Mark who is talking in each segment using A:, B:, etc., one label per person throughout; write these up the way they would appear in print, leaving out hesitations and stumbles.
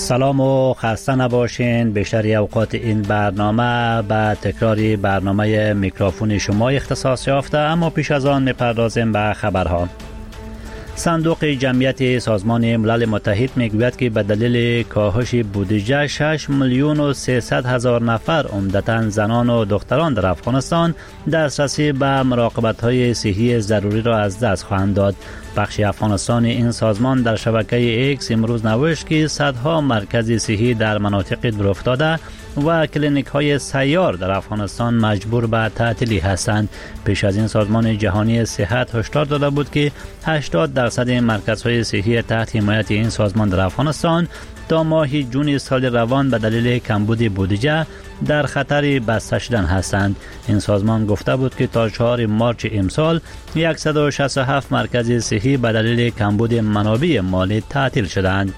A: سلام و خسته نباشین. بیشتر اوقات این برنامه به تکراری برنامه میکروفون شما اختصاص یافته، اما پیش از آن میپردازیم به خبرها. صندوق جمعیت سازمان ملل متحد میگوید که به دلیل کاهش بودجه 6,300,000 نفر عمدتاً زنان و دختران در افغانستان دسترسی به مراقبت‌های صحی ضروری را از دست خواهند داد. بخش افغانستان این سازمان در شبکه ایکس امروز نوشت که صدها مرکز صحی در مناطق دورافتاده و کلینیک های سیار در افغانستان مجبور به تعطیلی هستند. پیش از این سازمان جهانی صحت هشدار داده بود که 80% مرکزهای صحی تحت حمایت این سازمان در افغانستان تا ماه جون سال روان به دلیل کمبود بودجه در خطر بسته شدن هستند. این سازمان گفته بود که تا 4 مارس امسال 167 مرکز صحی به دلیل کمبود منابع مالی تعطیل شدند.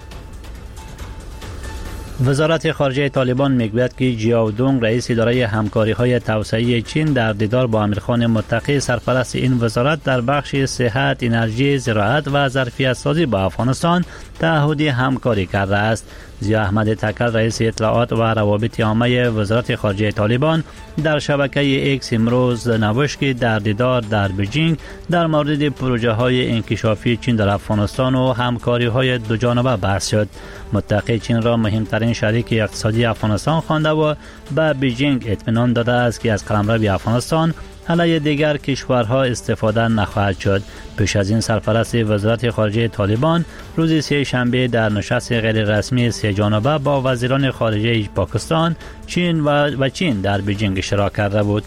A: وزارت خارجه طالبان میگوید که جیاو دونگ رئیس اداره همکاری‌های توسعه‌ای چین در دیدار با امیرخان متقی سرپرست این وزارت در بخش صحت، انرژی، زراعت و ظرفیت سازی با افغانستان تعهدی همکاری کرده است. ضیا احمد تکل رئیس اطلاعات و روابط عامه وزارت خارجه طالبان در شبکه ایکس امروز نوشت که در دیدار در بیجینگ در مورد پروژه های انکشافی چین در افغانستان و همکاری های دو جانبه بحث شد. متقی چین را مهمترین شریک اقتصادی افغانستان خوانده و به بیجینگ اطمینان داده است که از قلمرو افغانستان علیه دیگر کشورها استفاده نخواهد شد. پیش از این سرپرست وزارت خارجه طالبان روز سه شنبه در نشست غیر رسمی سه جانبه با وزیران خارجه پاکستان، چین و چین در بیجینگ اشتراک کرده بود.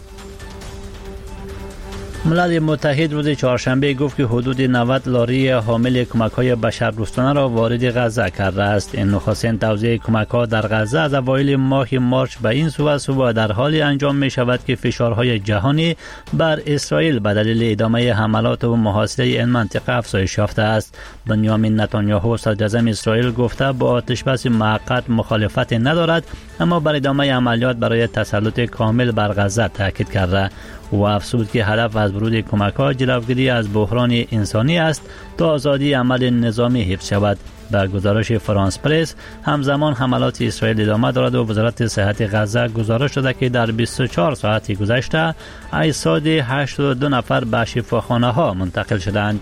A: ملل متحد روز چهارشنبه گفت که حدود 90 لاری حامل کمک‌های بشردوستانه را وارد غزه کرده است. این نخستین توزیع کمک‌ها در غزه از اوایل ماه مارس به این سو در حالی انجام می‌شود که فشارهای جهانی بر اسرائیل به دلیل ادامه حملات و محاصره این منطقه افزایش یافته است. بنیامین نتانیاهو صدر اعظم اسرائیل گفته با آتش‌بس موقت مخالفت ندارد، اما بر ادامه عملیات برای تسلط کامل بر غزه تاکید کرده. و افزود که هدف از ورود کمک‌ها جلوگیری از بحران انسانی است تا آزادی عمل نظامی حفظ شود. در گزارش فرانس پرس همزمان حملات اسرائیل ادامه دارد و وزارت صحت غزه گزارش داده که در 24 ساعت گذشته اجساد 82 نفر به شفاخانه‌ها منتقل شدند.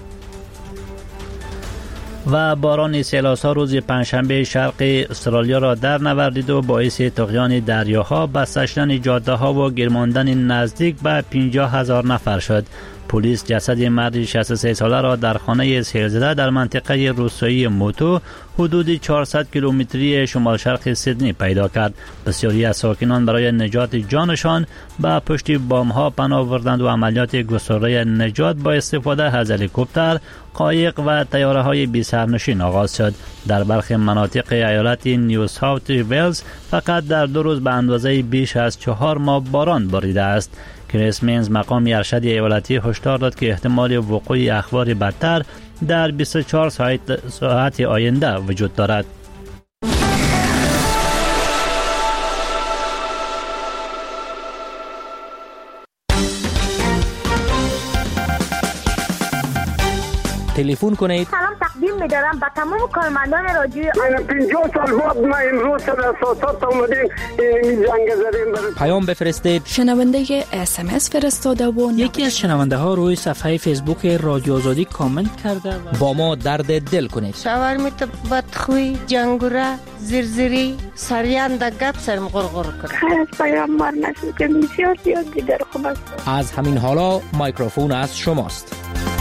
A: و باران سیلاسا روز پنجشنبه شرق استرالیا را در نوردید و باعث طغیان دریاها، بسته شدن جاده‌ها و گرماندن نزدیک به 50,000 نفر شد. پلیس جسد مرد 63 ساله را در خانه سیلزده در منطقه روستایی موتو حدود 400 کیلومتری شمال شرق سیدنی پیدا کرد. بسیاری از ساکنان برای نجات جانشان به پشت بام‌ها پناه بردند و عملیات گسترده نجات با استفاده از هلیکوپتر، قایق و طیاره‌های بی سرنشین آغاز شد. در برخی مناطق ایالت نیو ساوت ویلز فقط در 2 روز به اندازه بیش از 4 ماه باران باریده است. کریس مینز مقام ارشد ایالتی هشدار داد که احتمال وقوع اخبار بدتر در 24 ساعت آینده وجود دارد.
B: تلفن کنید.
C: سلام تقدیم می‌دارم به تمام کارمندان رادیوی.
D: من 50 سال بعد ما امروز در اساسات اومدیم این زنگ زدیم.
B: پیام بفرستید.
E: شنونده SMS فرستاده و
B: یکی از شنونده ها روی صفحه فیسبوک رادیو آزادی کامنت کرده با ما درد دل کنید.
F: شاورمیت بدخوی، جنگوره، زرزری، سریان در گپ سرم غرغر کنه.
C: خیلی پیام مار نشد که بسیار دیگر خوب است.
B: از همین حالا میکروفون از شماست.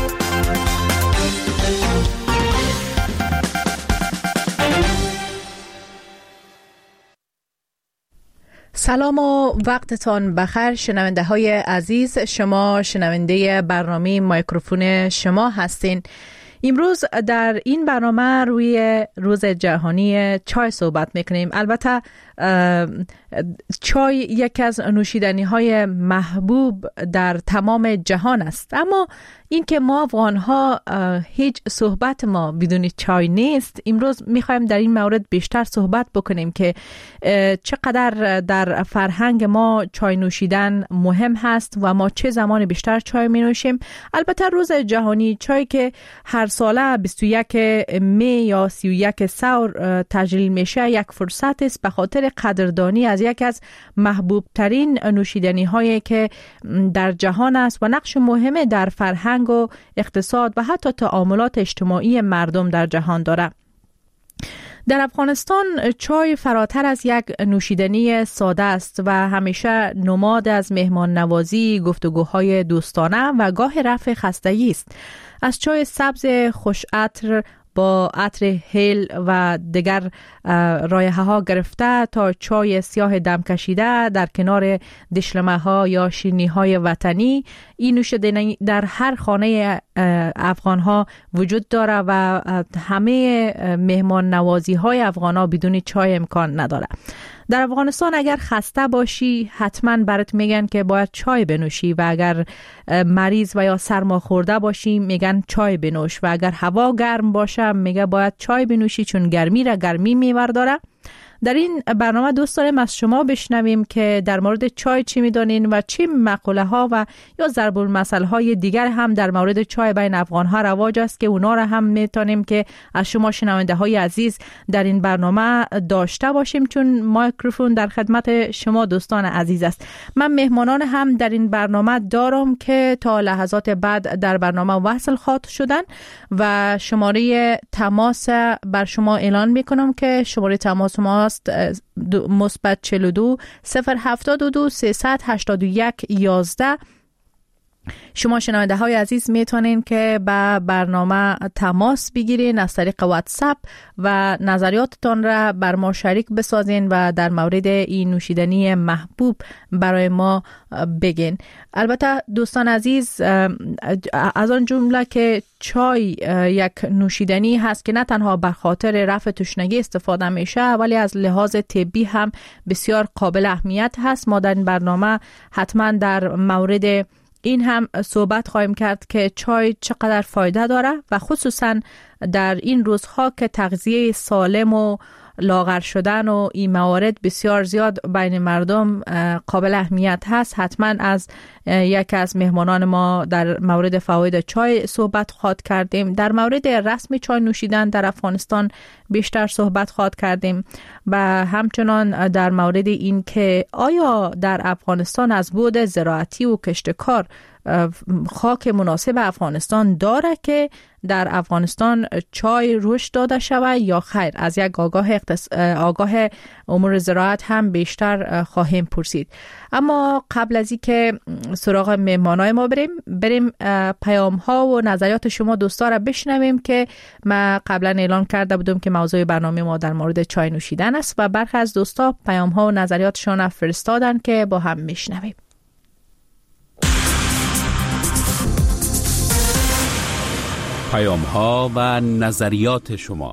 G: سلام و وقتتان بخیر شنونده های عزیز. شما شنونده برنامه میکروفون شما هستین. امروز در این برنامه روی روز جهانی چای صحبت میکنیم. البته چای یکی از نوشیدنی های محبوب در تمام جهان است، اما این که ما افغان ها هیچ صحبت ما بدون چای نیست. امروز میخوایم در این مورد بیشتر صحبت بکنیم که چقدر در فرهنگ ما چای نوشیدن مهم هست و ما چه زمان بیشتر چای می نوشیم. البته روز جهانی چای که هر ساله 21 می یا 31 ثور تجلیل میشه یک فرصت است به خاطر قدردانی از یک از محبوب ترین نوشیدنی هایی که در جهان است و نقش مهمی در فرهنگ و اقتصاد و حتی تعاملات اجتماعی مردم در جهان دارد. در افغانستان چای فراتر از یک نوشیدنی ساده است و همیشه نماد از مهمان نوازی، گفتگوهای دوستانه و گاه رفع خستگی است. از چای سبز خوش عطر با عطر هیل و دیگر رایحه ها گرفته تا چای سیاه دم کشیده در کنار دشلمه ها یا شیرینی های وطنی، این نوشیدنی در هر خانه افغان ها وجود داره و همه مهمان نوازی های افغان ها بدون چای امکان نداره. در افغانستان اگر خسته باشی حتما برات میگن که باید چای بنوشی و اگر مریض و یا سرما خورده باشی میگن چای بنوش و اگر هوا گرم باشه میگه باید چای بنوشی چون گرمی را گرمی میورداره. در این برنامه دوست داریم از شما بشنویم که در مورد چای چی میدانین و چه مقوله ها و یا ضرب المثل های دیگر هم در مورد چای بین افغان ها رواج است که اونا را هم میتونیم که از شما شنونده های عزیز در این برنامه داشته باشیم، چون مایکروفون در خدمت شما دوستان عزیز است. من مهمانان هم در این برنامه دارم که تا لحظات بعد در برنامه وصل خواهد شدن و شماره تماس بر شما اعلان میکنم که شماره تماس ما مثبت 42 072 381 11. شما شنونده های عزیز میتونین که به برنامه تماس بگیرین از طریق واتساپ و نظریاتتان را بر ما شریک بسازین و در مورد این نوشیدنی محبوب برای ما بگین. البته دوستان عزیز، از آن جمله که چای یک نوشیدنی هست که نه تنها به خاطر رفع تشنگی استفاده میشه ولی از لحاظ طبی هم بسیار قابل اهمیت هست. ما در این برنامه حتما در مورد این هم صحبت خواهیم کرد که چای چقدر فایده داره و خصوصا در این روزها که تغذیه سالم و لاغر شدن و این موارد بسیار زیاد بین مردم قابل اهمیت هست. حتما از یک از مهمانان ما در مورد فواید چای صحبت خواهد کردیم. در مورد رسم چای نوشیدن در افغانستان بیشتر صحبت خواهد کردیم و همچنان در مورد این که آیا در افغانستان از بعد زراعتی و کشتکار خاک مناسب افغانستان داره که در افغانستان چای رشد داده شود یا خیر. از یک آگاه امور زراعت هم بیشتر خواهیم پرسید. اما قبل از اینکه سراغ مهمانای ما بریم پیام ها و نظریات شما دوستا را بشنویم که ما قبلا اعلان کرده بودم که موضوع برنامه ما در مورد چای نوشیدن است و برخی از دوستا پیام ها و نظریاتشون فرستادن که با هم میشنویم.
H: پیام ها و نظریات شما.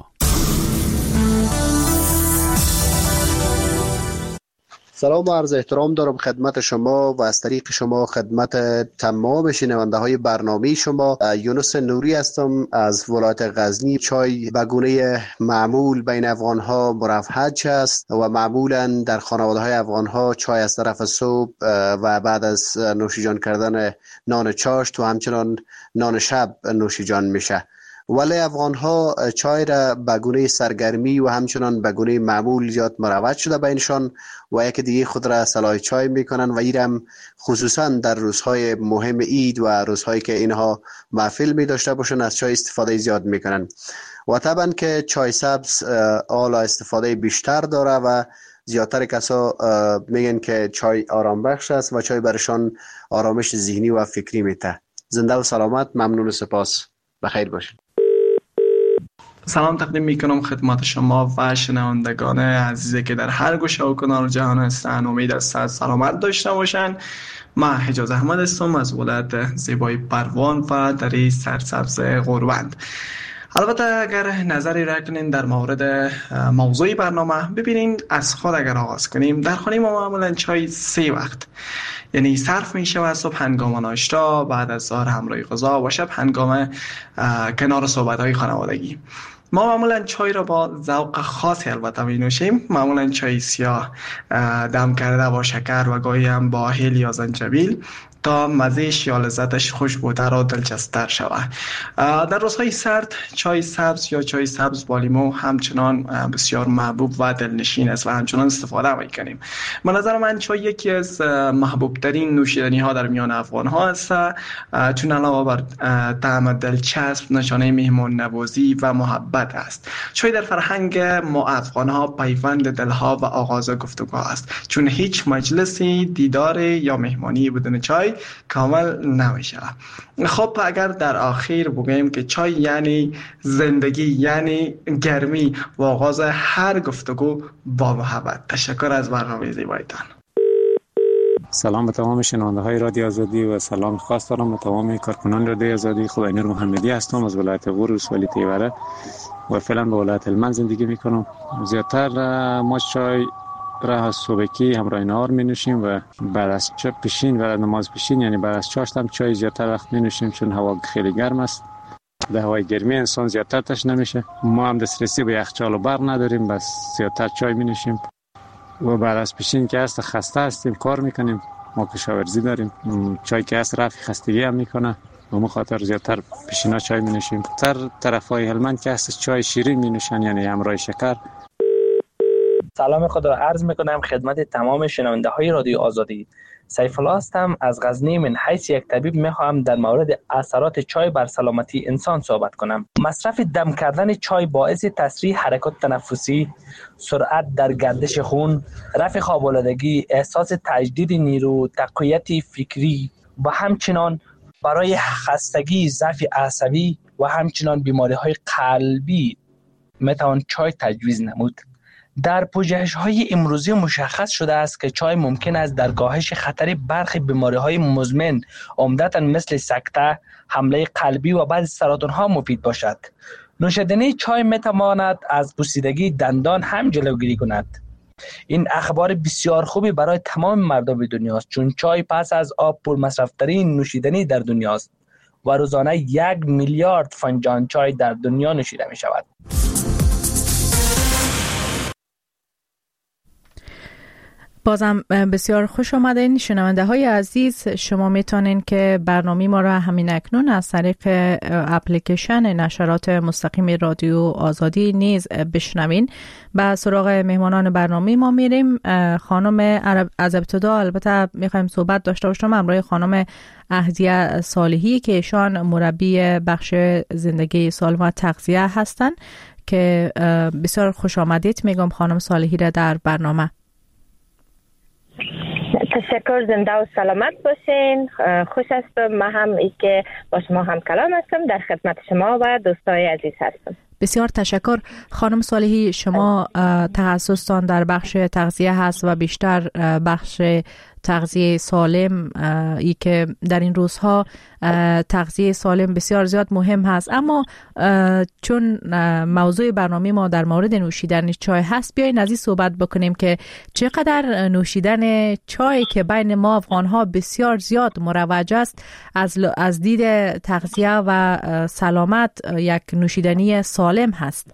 I: سلام و عرض احترام دارم خدمت شما و از طریق شما خدمت تمام شنونده های برنامه شما. یونس نوری هستم از ولایت غزنی. چای به گونه معمول بین افغان ها مرفهج است و معمولا در خانواده های افغان ها چای از طرف صبح و بعد از نوشیجان کردن نان چاشت و همچنان نان شب نوشیجان میشه. ولی افغان ها چای را به گونه سرگرمی و همچنان به گونه معمول زیاد مروج شده بینشان و یک دیگه خود را صلاح چای میکنن و ایرم خصوصا در روزهای مهم عید و روزهایی که اینها محفل می داشته باشن از چای استفاده زیاد میکنن و طبعا که چای سبز حالا استفاده بیشتر داره و زیادتر کسا میگن که چای آرام بخش است و چای برشان آرامش ذهنی و فکری میده. زنده و سلامت. ممنون و سپاس. بخیر باشین.
J: سلام تقدیم میکنم خدمت شما و شنوندگان عزیزی که در هر گوشه و کنار جهان هستن. امید است سلامت داشته باشن. من حجاز احمد هستم از ولایت زیبای پروان و در سرسبز غوروند. البته اگر نظری را کنین در مورد موضوع برنامه، ببینین از خود اگر آغاز کنیم، در خانه ما معمولا چای 3 وقت یعنی صرف می شود. صبح هنگام ناشتا، بعد از ظهر همراه غذا و شب هنگام کنار صحبت های خانوادگی. ما معمولا چای را با ذوق خاصی البته می نوشیم. معمولا چای سیاه دم کرده با شکر و گاهی هم با هل یا زنجبیل تا مزهش یا لذتش خوشبوتر و دلچسب‌تر شود. در روزهای سرد چای سبز یا چای سبز با لیمو همچنان بسیار محبوب و دلنشین است و همچنان استفاده می‌کنیم. به نظر من چای یکی از محبوب ترین نوشیدنی ها در میان افغان ها است، چون علاوه بر طعم دلچسب نشانه مهمان نوازی و محبت است. چای در فرهنگ ما افغان ها پیوند دلها و آغاز گفتگو است، چون هیچ مجلسی، دیدار یا مهمانی بدون چای کامل نمیشه. خب اگر در آخر بگیم که چای یعنی زندگی، یعنی گرمی و آغاز هر گفتگو با محبت. تشکر از برنامه زیبایتان.
K: سلام به تمام شنونده های رادیو آزادی و سلام خاص دارم به تمام کارکنان رادیو آزادی. خداینور محمدی هستم از ولایت غور ولسوالی تیوره و فعلا به ولایت هلمند زندگی میکنم. زیادتر ما چای را از صبحکی همراه نهار می نوشیم و بعد از پیشین و نماز پیشین یعنی بعد از چاشت هم چای زیادتر وقت می نوشیم، چون هوا خیلی گرم است. در هوای گرمی انسان زیادتر تشنه میشه. ما هم دسترسی به یخچال و برق نداریم، بس زیادتر چای می نوشیم. و بعد از پیشین که هست خسته هستیم، کار میکنیم، ما کشاورزی داریم، چای که هست رفع خستگی هم میکنه و ما خاطر زیادتر پیشینا چای می نوشیم. تر طرفای هلمند که هست چای شیرین می نوشن یعنی همراه شکر.
B: سلام خدا عرض میکنم خدمت تمام شنونده های رادیو آزادی. سیف الله هستم از غزنی. من حیث یک طبیب میخواهم در مورد اثرات چای بر سلامتی انسان صحبت کنم. مصرف دم کردن چای باعث تسریع حرکات تنفسی، سرعت در گردش خون، رفع خواب‌آلودگی، احساس تجدید نیرو، تقویت فکری و همچنان برای خستگی، ضعف عصبی و همچنان بیماری‌های قلبی میتوان چای تجویز نمود. در پژوهش‌های امروزی مشخص شده است که چای ممکن است در کاهش خطر برخی بیماری‌های مزمن عمدتاً مثل سکته، حمله قلبی و بعضی سرطان‌ها مفید باشد. نوشیدن چای می‌تواند از پوسیدگی دندان هم جلوگیری کند. این اخبار بسیار خوبی برای تمام مردم دنیاست، چون چای پس از آب پرمصرف‌ترین نوشیدنی در دنیاست و روزانه 1 میلیارد فنجان چای در دنیا نوشیده می‌شود.
G: بازم بسیار خوش آمدین شنونده های عزیز. شما میتونین که برنامه ما را همین اکنون از طریق اپلیکیشن نشرات مستقیم رادیو آزادی نیز بشنوین. به سراغ مهمانان برنامه ما میریم. خانم از ابتدا البته میخوایم صحبت داشته باشم همراه خانم اهدیه صالحی که ایشان مربی بخش زندگی سالم و تغذیه هستن که بسیار خوش آمدید میگم خانم صالحی را در برنامه.
C: تشکر، زنده و سلامت باشین. خوش هستم. من هم ای که با شما هم کلام هستم، در خدمت شما و دوستای عزیز هستم.
G: بسیار تشکر. خانم صالحی، شما تخصصتان در بخش تغذیه هست و بیشتر بخش تغذیه سالم، ای که در این روزها تغذیه سالم بسیار زیاد مهم هست، اما چون موضوع برنامه ما در مورد نوشیدن چای هست، بیاین از این صحبت بکنیم که چقدر نوشیدن چای که بین ما افغان‌ها بسیار زیاد مروج است از دید تغذیه و سلامت یک نوشیدنی سالم هست.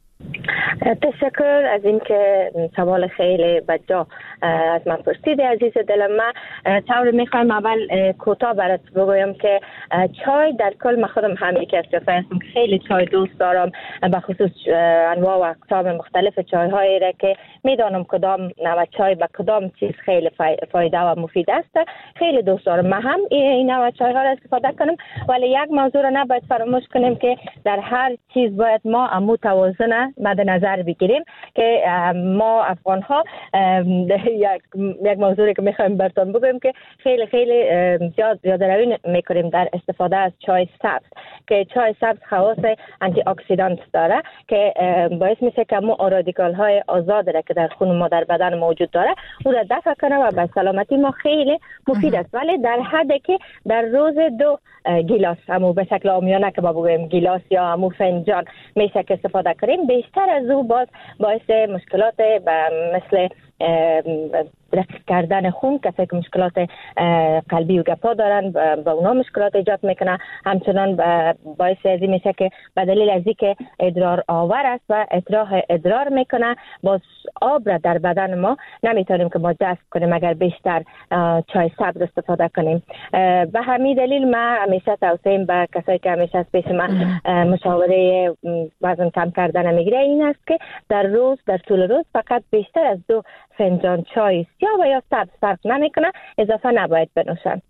C: تشکر از اینکه سوال خیلی بجا از من پرسیدی عزیز دلم. من طور میخوایم اول کوتاه برات بگویم که چای در کل من خودم هم یکی از کسایی هستم که خیلی چای دوست دارم، به خصوص انواع و اقسام مختلف چای هایی را که میدانم کدام نوع چای به کدام چیز خیلی فایده و مفید است خیلی دوست دارم. من هم این نوع چای ها را استفاده کنم، ولی یک موضوع را نباید فراموش کنیم که در هر چیز باید ما متوازن مد نظر بگیریم که ما افغان ها یک موضوعی که میخوایم براتون بگویم که خیلی خیلی زیاد روی میکنیم در استفاده از چای سبز، که چای سبز خواص آنتی اکسیدانت داره که باعث میشه که مو رادیکال های آزاد را که در خون ما در بدن موجود داره او را دفع کنه و به سلامتی ما خیلی مفید است. ولی در حدی که در روز 2 گیلاس، همون به شکل عامیانه که ما بگویم گیلاس یا همون فنجان میشه که استفاده کنیم، بیشتر از او باعث مشکلات مثل رقیق کردن خون، کسی که مشکلات قلبی و گپا دارن با اونا مشکلات ایجاد میکنه. همچنان باعث ازی میشه که به دلیل ازی که ادرار آور است و اطراح ادرار میکنه، باز آب را در بدن ما نمیتونیم که ما جذب کنیم اگر بیشتر چای سبز استفاده کنیم. به همین دلیل ما همیشه توصیه به کسایی که همیشه پیش ما مشاوره وزن کم کردن میگیره این است که در طول روز فقط بیشتر از 2 فنجان چای سیاه و یا سبز فرق نمیکنه اضافه نباید بنوشن.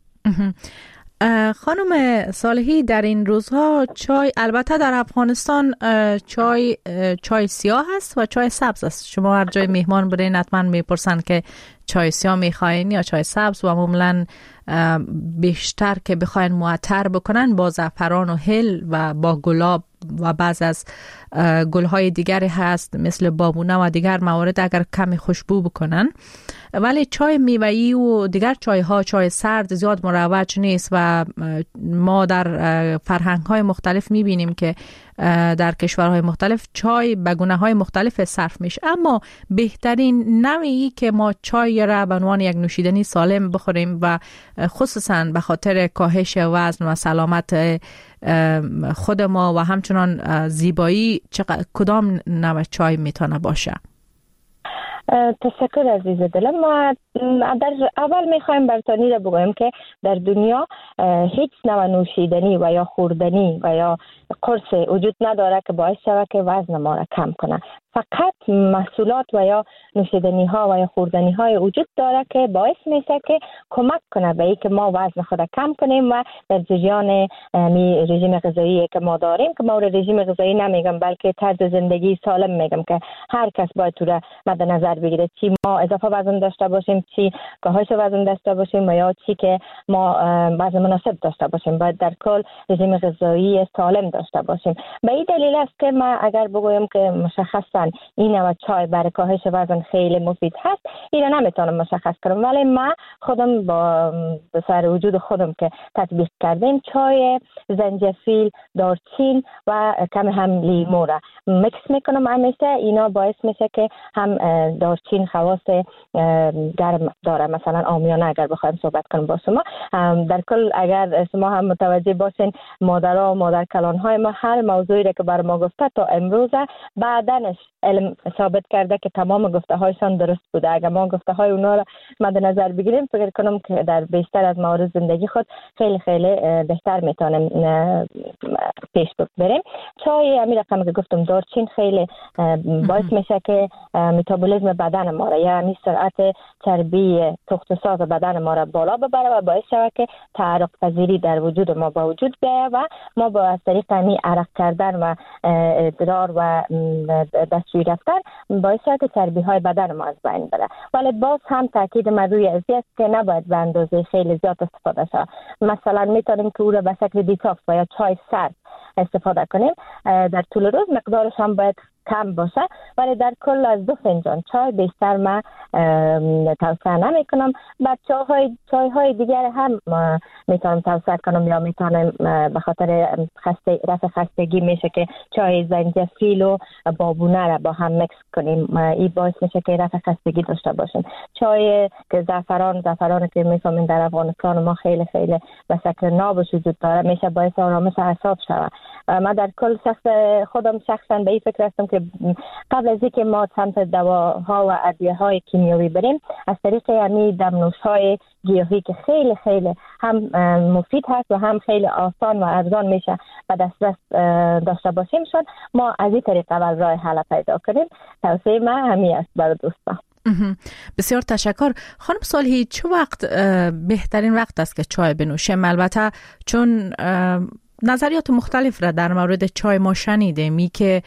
G: خانم صالحی، در این روزها چای، البته در افغانستان چای سیاه هست و چای سبز است. شما هر جای مهمان برین حتما میپرسن که چای سیاه میخواین یا چای سبز، و معمولا بیشتر که بخواین معطر بکنن با زعفران و هل و با گلاب و بعض از گلهای دیگری هست مثل بابونه و دیگر موارد اگر کمی خوشبو بکنن. ولی چای میوه‌ای و دیگر چای سرد زیاد مروج نیست و ما در فرهنگ‌های مختلف می‌بینیم که در کشورهای مختلف چای به گونه‌های مختلف صرف میشه. اما بهترین نوعی که ما چای را به عنوان یک نوشیدنی سالم بخوریم و خصوصا به خاطر کاهش وزن و سلامت خود ما و همچنان زیبایی، کدام نوع چای میتونه باشه؟
C: تشکر عزیز دلم. ما در اول میخوایم برتانی را بگویم که در دنیا هیچ نوع نوشیدنی و یا خوردنی و یا قرص وجود نداره که باعث شود که وزن ما را کم کنه. فقط محصولات و یا نوشیدنی ها و یا خوردنی های وجود داره که باعث میشه که کمک کنه به اینکه ما وزن خود کم کنیم و در جریان رژیم غذایی که ما داریم، که ما رژیم غذایی نمیگم بلکه طرز زندگی سالم میگم که هر کس باید تو را مد نظر بگیره، چی ما اضافه وزن داشته باشیم، چی کاهش وزن داشته باشیم و یا چی که ما وزن مناسب داشته باشیم، باید در کل رژیم غذایی سالم داشته باشیم. به این دلیل است که ما اگر بگویم که مشخصا این نوع چای برای کاهش وزن خیلی مفید هست، این را نمیتونم مشخص کنم، ولی ما خودم با سر وجود خودم که تطبیق کردیم چای زنجفیل، دارچین و کم هم لیمو را مکس میکنم همیشه. اینا باعث میشه که هم دارچین خواص گرم داره، مثلا عامیانه اگر بخوایم صحبت کنم با شما، در کل اگر شما هم متوجه باشین مادرها و مادر کلان های ما هر موضوعی را که بر ما گفته تا امروز بعدنش علم ثابت کرده که تمام گفته هایشان درست بوده. اگر ما گفته های اونا را مد نظر بگیریم فکر کنم که در بیشتر از موارد زندگی خود خیلی خیلی بهتر میتونیم پیش بریم. چای همین رقم که گفتم دارچین خیلی باعث میشه که متابولیسم بدن ما را، یعنی سرعت چربی تخم ساز بدن ما را بالا ببره و باعث شود که تعرق پذیری در وجود ما با وجود بیاید و ما با از طریق همین عرق کردن و ادرار و دستشویی رفتن باعث شود که چربی های بدن ما از بین بره. ولی باز هم تاکید من روی ازی است که نباید به اندازه خیلی زیاد استفاده شود. مثلا میتونیم که او را به شکل دیتاکس و یا چای سرد استفاده کنیم. در طول روز مقدارش هم باید کم باشه، ولی در کل از 2 فنجان چای بیشتر من توصیه نمی کنم. بچه چای های دیگر هم میتونم توصیه کنم، یا میتونم به خاطر رفع خستگی میشه که چای زنجفیل و بابونه را با هم مکس کنیم، این باعث میشه که رفع خستگی داشته باشیم. چای که زعفران که میفهمین در افغانستان ما خیلی خیلی به شکل نابش وجود داره، میشه باعث آرامش اعصاب شود. من در کل خودم شخصا به این فکر هستم که قبل از اینکه ما سمت دواها و ادویه‌های کیمیایی بریم، از طریق همین دمنوش‌های گیاهی که خیلی خیلی هم مفید هست و هم خیلی آسان و ارزان میشه و دسترس داشته باشیم، شد ما از این طریق اول راه حل پیدا کنیم. توصیه من همین است برای دوستان.
G: بسیار تشکر. خانم صالحی، چه وقت بهترین وقت است که چای بنوشیم؟ البته چون نظریات مختلف را در مورد چای ما شنیدیم، که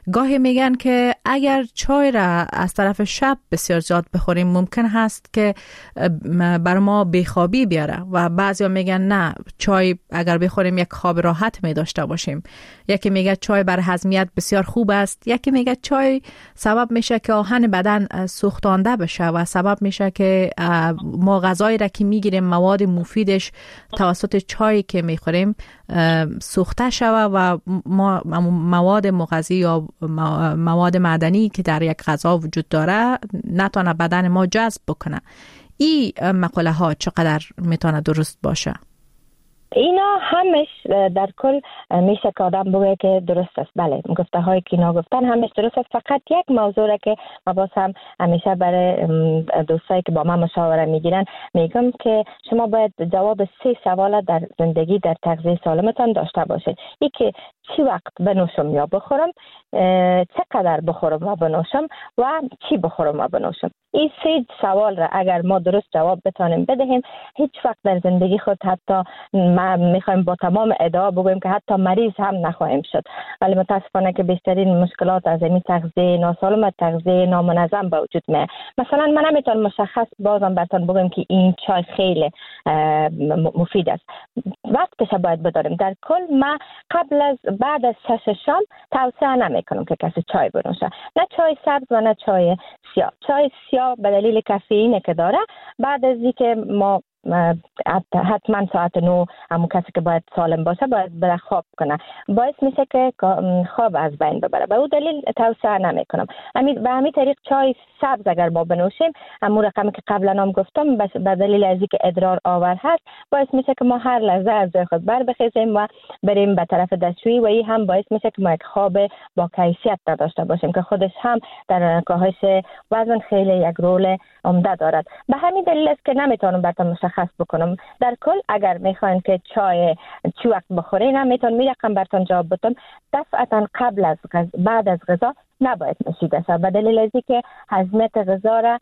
G: گاهی میگن که اگر چای را از طرف شب بسیار زیاد بخوریم ممکن هست که بر ما بیخوابی بیاره و بعضیا میگن نه، چای اگر بخوریم یک خواب راحت می داشته باشیم. یکی میگه چای بر هضمیت بسیار خوب است، یکی میگه چای سبب میشه که آهن بدن سوختانده بشه و سبب میشه که ما غذایی را که میگیریم مواد مفیدش توسط چای که میخوریم سوخته شود و ما مواد مغذی یا مواد معدنی که در یک غذا وجود داره نتونه بدن ما جذب بکنه. این مقوله ها چقدر میتونه درست باشه؟
C: اینا همش در کل میشه که آدم بگه که درست است. بله، گفته هایی که اینا گفتن همش درست است. فقط یک موضوع را که ما باز هم همیشه برای دوستایی که با من مشاوره میگیرن میگم که شما باید جواب 3 سوال در زندگی در تغذیه سالمتان داشته باشید. یکی چی وقت بنوشم یا بخورم، چقدر بخورم و بنوشم و چی بخورم و بنوشم. این 3 سوال را اگر ما درست جواب بتانیم بدهیم، هیچ وقت در زندگی خود حتی ما میخوایم با تمام ادعا بگویم که حتی مریض هم نخواهیم شد. ولی متاسفانه که بیشترین مشکلات از این تغذیه ناسالم، تغذیه نامنظم به وجود میاد. مثلا من نمیتونم مشخص بازم براتون بگم که این چای خیلی مفید است. وقتش باید بداریم. در کل ما بعد از 6 شام توصیه نمیکنم که کسی چای بنوشه، نه چای سبز و نه چای سیاه. چای سیاه به دلیل کافئین که داره، بعد از اینکه ما حتما ساعت 9 همون کسی که باید سالم باشه باید بره خواب کنه، باعث میشه که خواب از بین ببره. به اون دلیل توصیه نمیکنم. به همین طریق چای سبز اگر ما بنوشیم، همون رقمی که قبلا هم گفتم، به دلیل از اینکه ادرار آور هست، باعث میشه که ما هر لحظه از جای خود بر بخیزیم و بریم به طرف دستشویی و این هم باعث میشه که ما یک خواب با کیفیت داشته باشیم که خودش هم در کاهش وزن خیلی یک رول عمده دارد. به همین دلیل است که نمیتونم براتون مشخص بکنم. در کل اگر میخواین که چای چی وقت بخورین، نمیتونم میرقم براتون جواب بدم. دفعتا قبل از بعد از غذا نباید نوشیده شود، به دلیل از اینکه هضمیت غذا را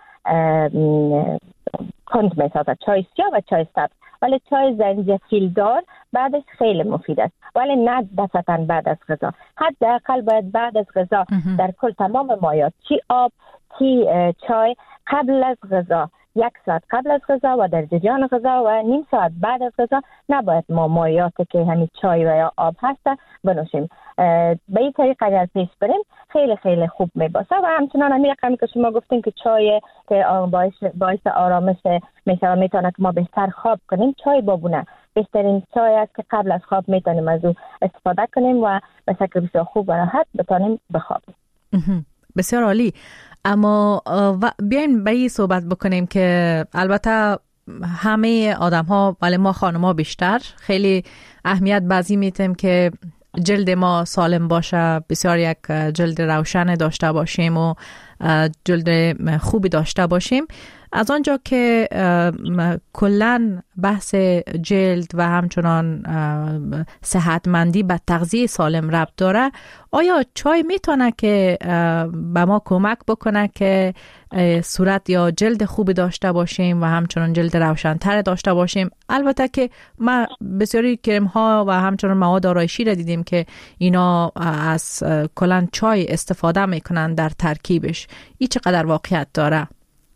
C: کند میسازد، چای سیاه و چای سبز. ولی چای زنجفیل دار بعدش خیلی مفید است، ولی نه دفعتا بعد از غذا. حداقل باید بعد از غذا در کل تمام مایات، چی آب چی چای، قبل از غذا 1 ساعت قبل از غذا و در جریان غذا و نیم ساعت بعد از غذا نباید ما مایاتی که همین چای و یا آب هست بنوشیم. به این طریق اگر پیش بریم خیلی خیلی خوب میباسه. و همچنان همین رقمی که شما گفتین که چای که باعث آرامش میشه و میتونه که ما بهتر خواب کنیم، چای بابونه بهترین چای است که قبل از خواب میتونیم از او استفاده کنیم و به شکل بسیار خوب و راحت بتونیم بخوابیم.
G: بسیار عالی. اما بیاین به این صحبت بکنیم که البته همه آدم ها، ولی ما خانم ها بیشتر خیلی اهمیت بازی میتیم که جلد ما سالم باشه، بسیار یک جلد روشن داشته باشیم و جلد خوبی داشته باشیم. از آنجا که کلن بحث جلد و همچنان صحتمندی به تغذیه سالم ربط داره، آیا چای میتونه که به ما کمک بکنه که صورت یا جلد خوبی داشته باشیم و همچنان جلد روشن‌تر داشته باشیم؟ البته که ما بسیاری کرم ها و همچنان مواد آرایشی را دیدیم که اینا از کلن چای استفاده میکنن در ترکیبش. این چقدر واقعیت داره؟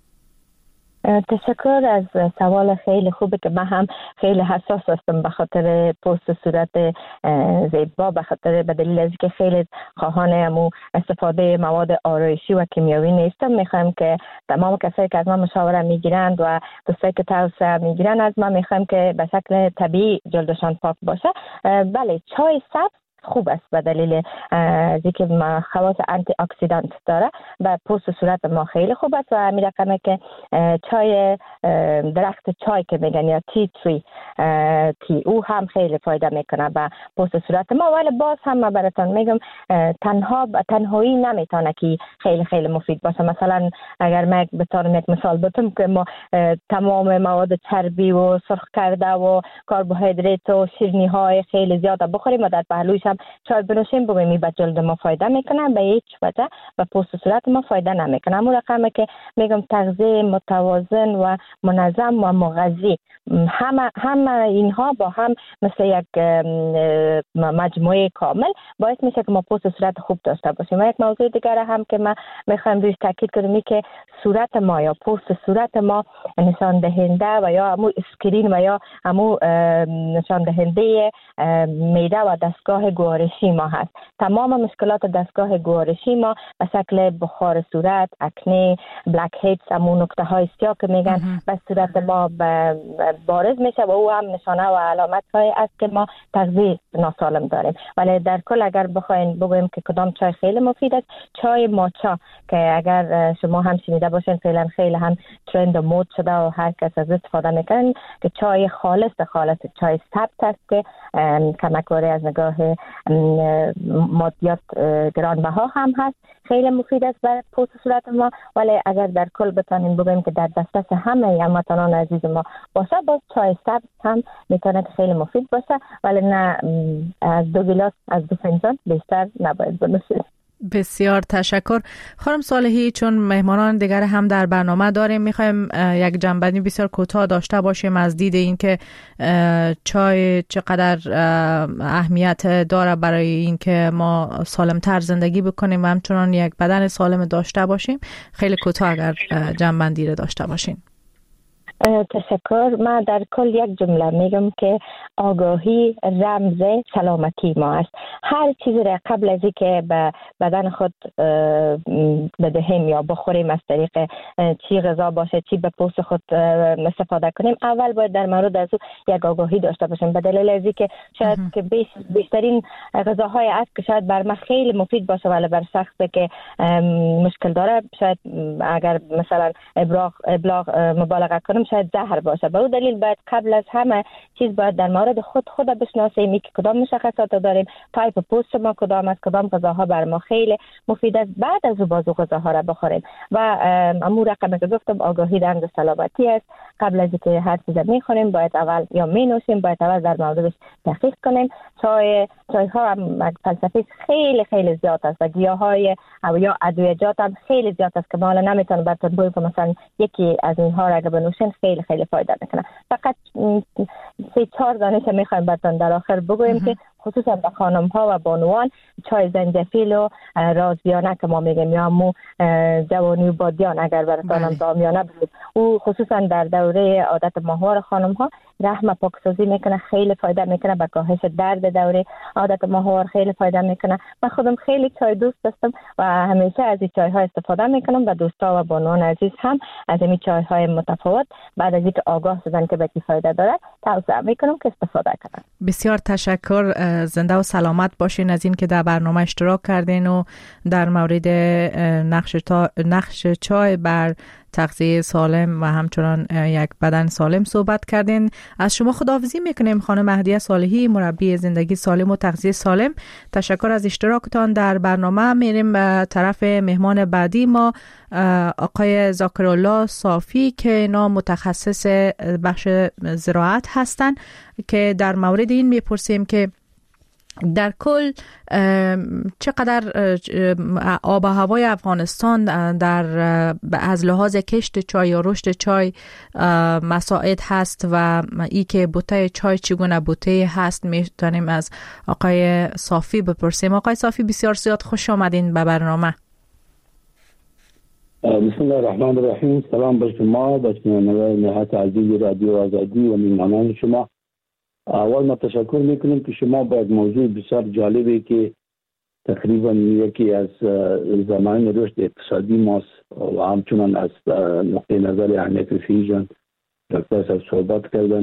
C: تشکر از سوال خیلی خوبه که من هم خیلی حساس هستم به خاطر پوست صورت زیبا، به خاطر به دلیل از که خیلی خواهان همو استفاده مواد آرایشی و کیمیاوی نیستم. میخوایم که تمام کسایی که از من مشاوره میگیرند و دوستایی که توصیه میگیرن از من میخوایم که به شکل طبیعی جلدشان پاک باشه. بله، چای سبز خوب است به دلیل اینکه خواص آنتی اکسیدانت داره، و پوست صورت ما خیلی خوب است. و همین رقمه که چای درخت چای که میگن یا تی تری او هم خیلی فایده میکنه به پوست صورت ما. ولی باز هم من براتون میگم تنهایی نمیتونه که خیلی خیلی مفید باشه. مثلا اگر من بتونم یک مثال بدم که ما تمام مواد چربی و سرخ کرده و کربوهیدرات و شیرینی های خیلی زیاد بخوریم و در پهلویش شب چای بنوشیم بگویم به جلد ما فایده میکنه، به هیچ وجه به پوست و صورت ما فایده نمیکنه. همون رقمی که میگم تغذیه متوازن و منظم و مغذی، همه اینها با هم مثل یک مجموعه کامل باعث میشه که ما پوست و صورت خوب داشته باشیم. و یک موضوع دیگر هم که ما میخوایم روش تاکید کنیم که صورت ما یا پوست صورت ما نشان دهنده و یا همون اسکرین و یا همون نشان دهنده معده و دستگاه گوارشی ما هست. تمام مشکلات دستگاه گوارشی ما به شکل بخار صورت، اکنه، بلک هیدز، همون نقطه های سیاه که میگن به صورت ما بارز میشه و او هم نشانه و علامت های است که ما تغذیه ناسالم داریم. ولی در کل اگر بخواین بگویم که کدام چای خیلی مفید است، چای ماچا که اگر شما هم شنیده باشین فعلا خیلی هم ترند و مد شده و هر کس از استفاده میکنن، که چای خالص چای ثبت است که کمکواری از نگاه مادیات گرانبها هم هست، خیلی مفید است برای پوست و صورت ما. ولی اگر در کل بتونیم بگویم که در دسترس همه هموطنان عزیز ما باشه، باز چای سبز هم میتونه خیلی مفید باشه، ولی نه از 2 گیلاس از 2 فنجان بیشتر نباید بنوشیم.
G: بسیار تشکر خانم صالحی. چون مهمانان دیگر هم در برنامه داریم، میخوایم یک جنبندی بسیار کوتاه داشته باشیم از دید اینکه چای چقدر اهمیت داره برای اینکه ما سالمتر زندگی بکنیم و همچنان یک بدن سالم داشته باشیم. خیلی کوتاه اگر جنبندی رو داشته باشین.
C: تشکر. من در کل یک جمله میگم که آگاهی رمز سلامتی ما است. هر چیزی را قبل از اینکه به بدن خود بدهیم یا بخوریم، از طریق چی غذا باشه، چی به پوست خود استفاده کنیم، اول باید در مورد از یک آگاهی داشته باشیم. به دلیل از اینکه شاید که بیشترین غذاهای است که شاید بر ما خیلی مفید باشه، ولی بر شخصی که مشکل داره شاید اگر مثلا ابلاغ مبالغه کنیم شاید زهر باشه. به اون دلیل باید قبل از همه چیز باید در مورد خود بشناسیم که کدام مشخصات داریم، تایپ پوست ما کدام است، کدام غذاها بر ما خیلی مفید است، بعد از بازو غذاها را بخوریم. و امور رقمی که گفتم آگاهی رمز سلامتی است. قبل از اینکه هر چیز میخوریم باید اول یا مینوشیم، باید اول در موردش تحقیق کنیم. چای ها هم فلسفی خیلی خیلی زیاد است و گیاهای یا ادویجات هم خیلی زیاد است که ما الان نمیتونم براتون بگم که مثلا یکی از اینها را اگه بنوشین خیلی خیلی فایده میکنه. فقط 3-4 دانش میخوایم براتون در آخر بگویم که خصوصا به خانم ها و بانوان چای زنجفیل و رازیانه که ما میگیم یا مو جوانی و بادیان اگر براتون هم دامیانه بود، او خصوصا در دوره عادت ماهوار خانم ها رحم پاکسازی میکنه، خیلی فایده میکنه، به کاهش درد دوره عادت ماهوار خیلی فایده میکنه. من خودم خیلی چای دوست هستم و همیشه از این چای ها استفاده میکنم و دوستا و بانوان عزیز هم از این چای های متفاوت بعد از اینکه آگاه شدن که به چه فایده داره توصیه میکنم که استفاده کنن.
G: بسیار تشکر. زنده و سلامت باشین از این که در برنامه اشتراک کردین و در مورد نقش چای بر تغذیه سالم و همچنان یک بدن سالم صحبت کردین. از شما خداحافظی میکنیم خانم مهدیه صالحی، مربی زندگی سالم و تغذیه سالم. تشکر از اشتراکتان در برنامه. میریم به طرف مهمان بعدی ما، آقای ذاکرالله صافی که اینا متخصص بخش زراعت هستن، که در مورد این میپرسیم که در کل چقدر آب و هوای افغانستان در از لحاظ کشت چای یا رشد چای مساعد هست و ای که بوته چای چگونه بوته هست میتونیم از آقای صافی بپرسیم. آقای صافی بسیار زیاد خوش آمدین به برنامه.
L: بسم الله الرحمن الرحیم. سلام بر شما، به شنوندگان نهایت عزیز رادیو آزادی و میهمانان شما. اول ما تشکر میکنیم که شما با یک موضوع بسیار جالبی که تقریبا یکی از زمان رشد اقتصادی ماست و همچنان از نقطه نظر اهمیت فیژن دکتر صاحب صحبت کردن.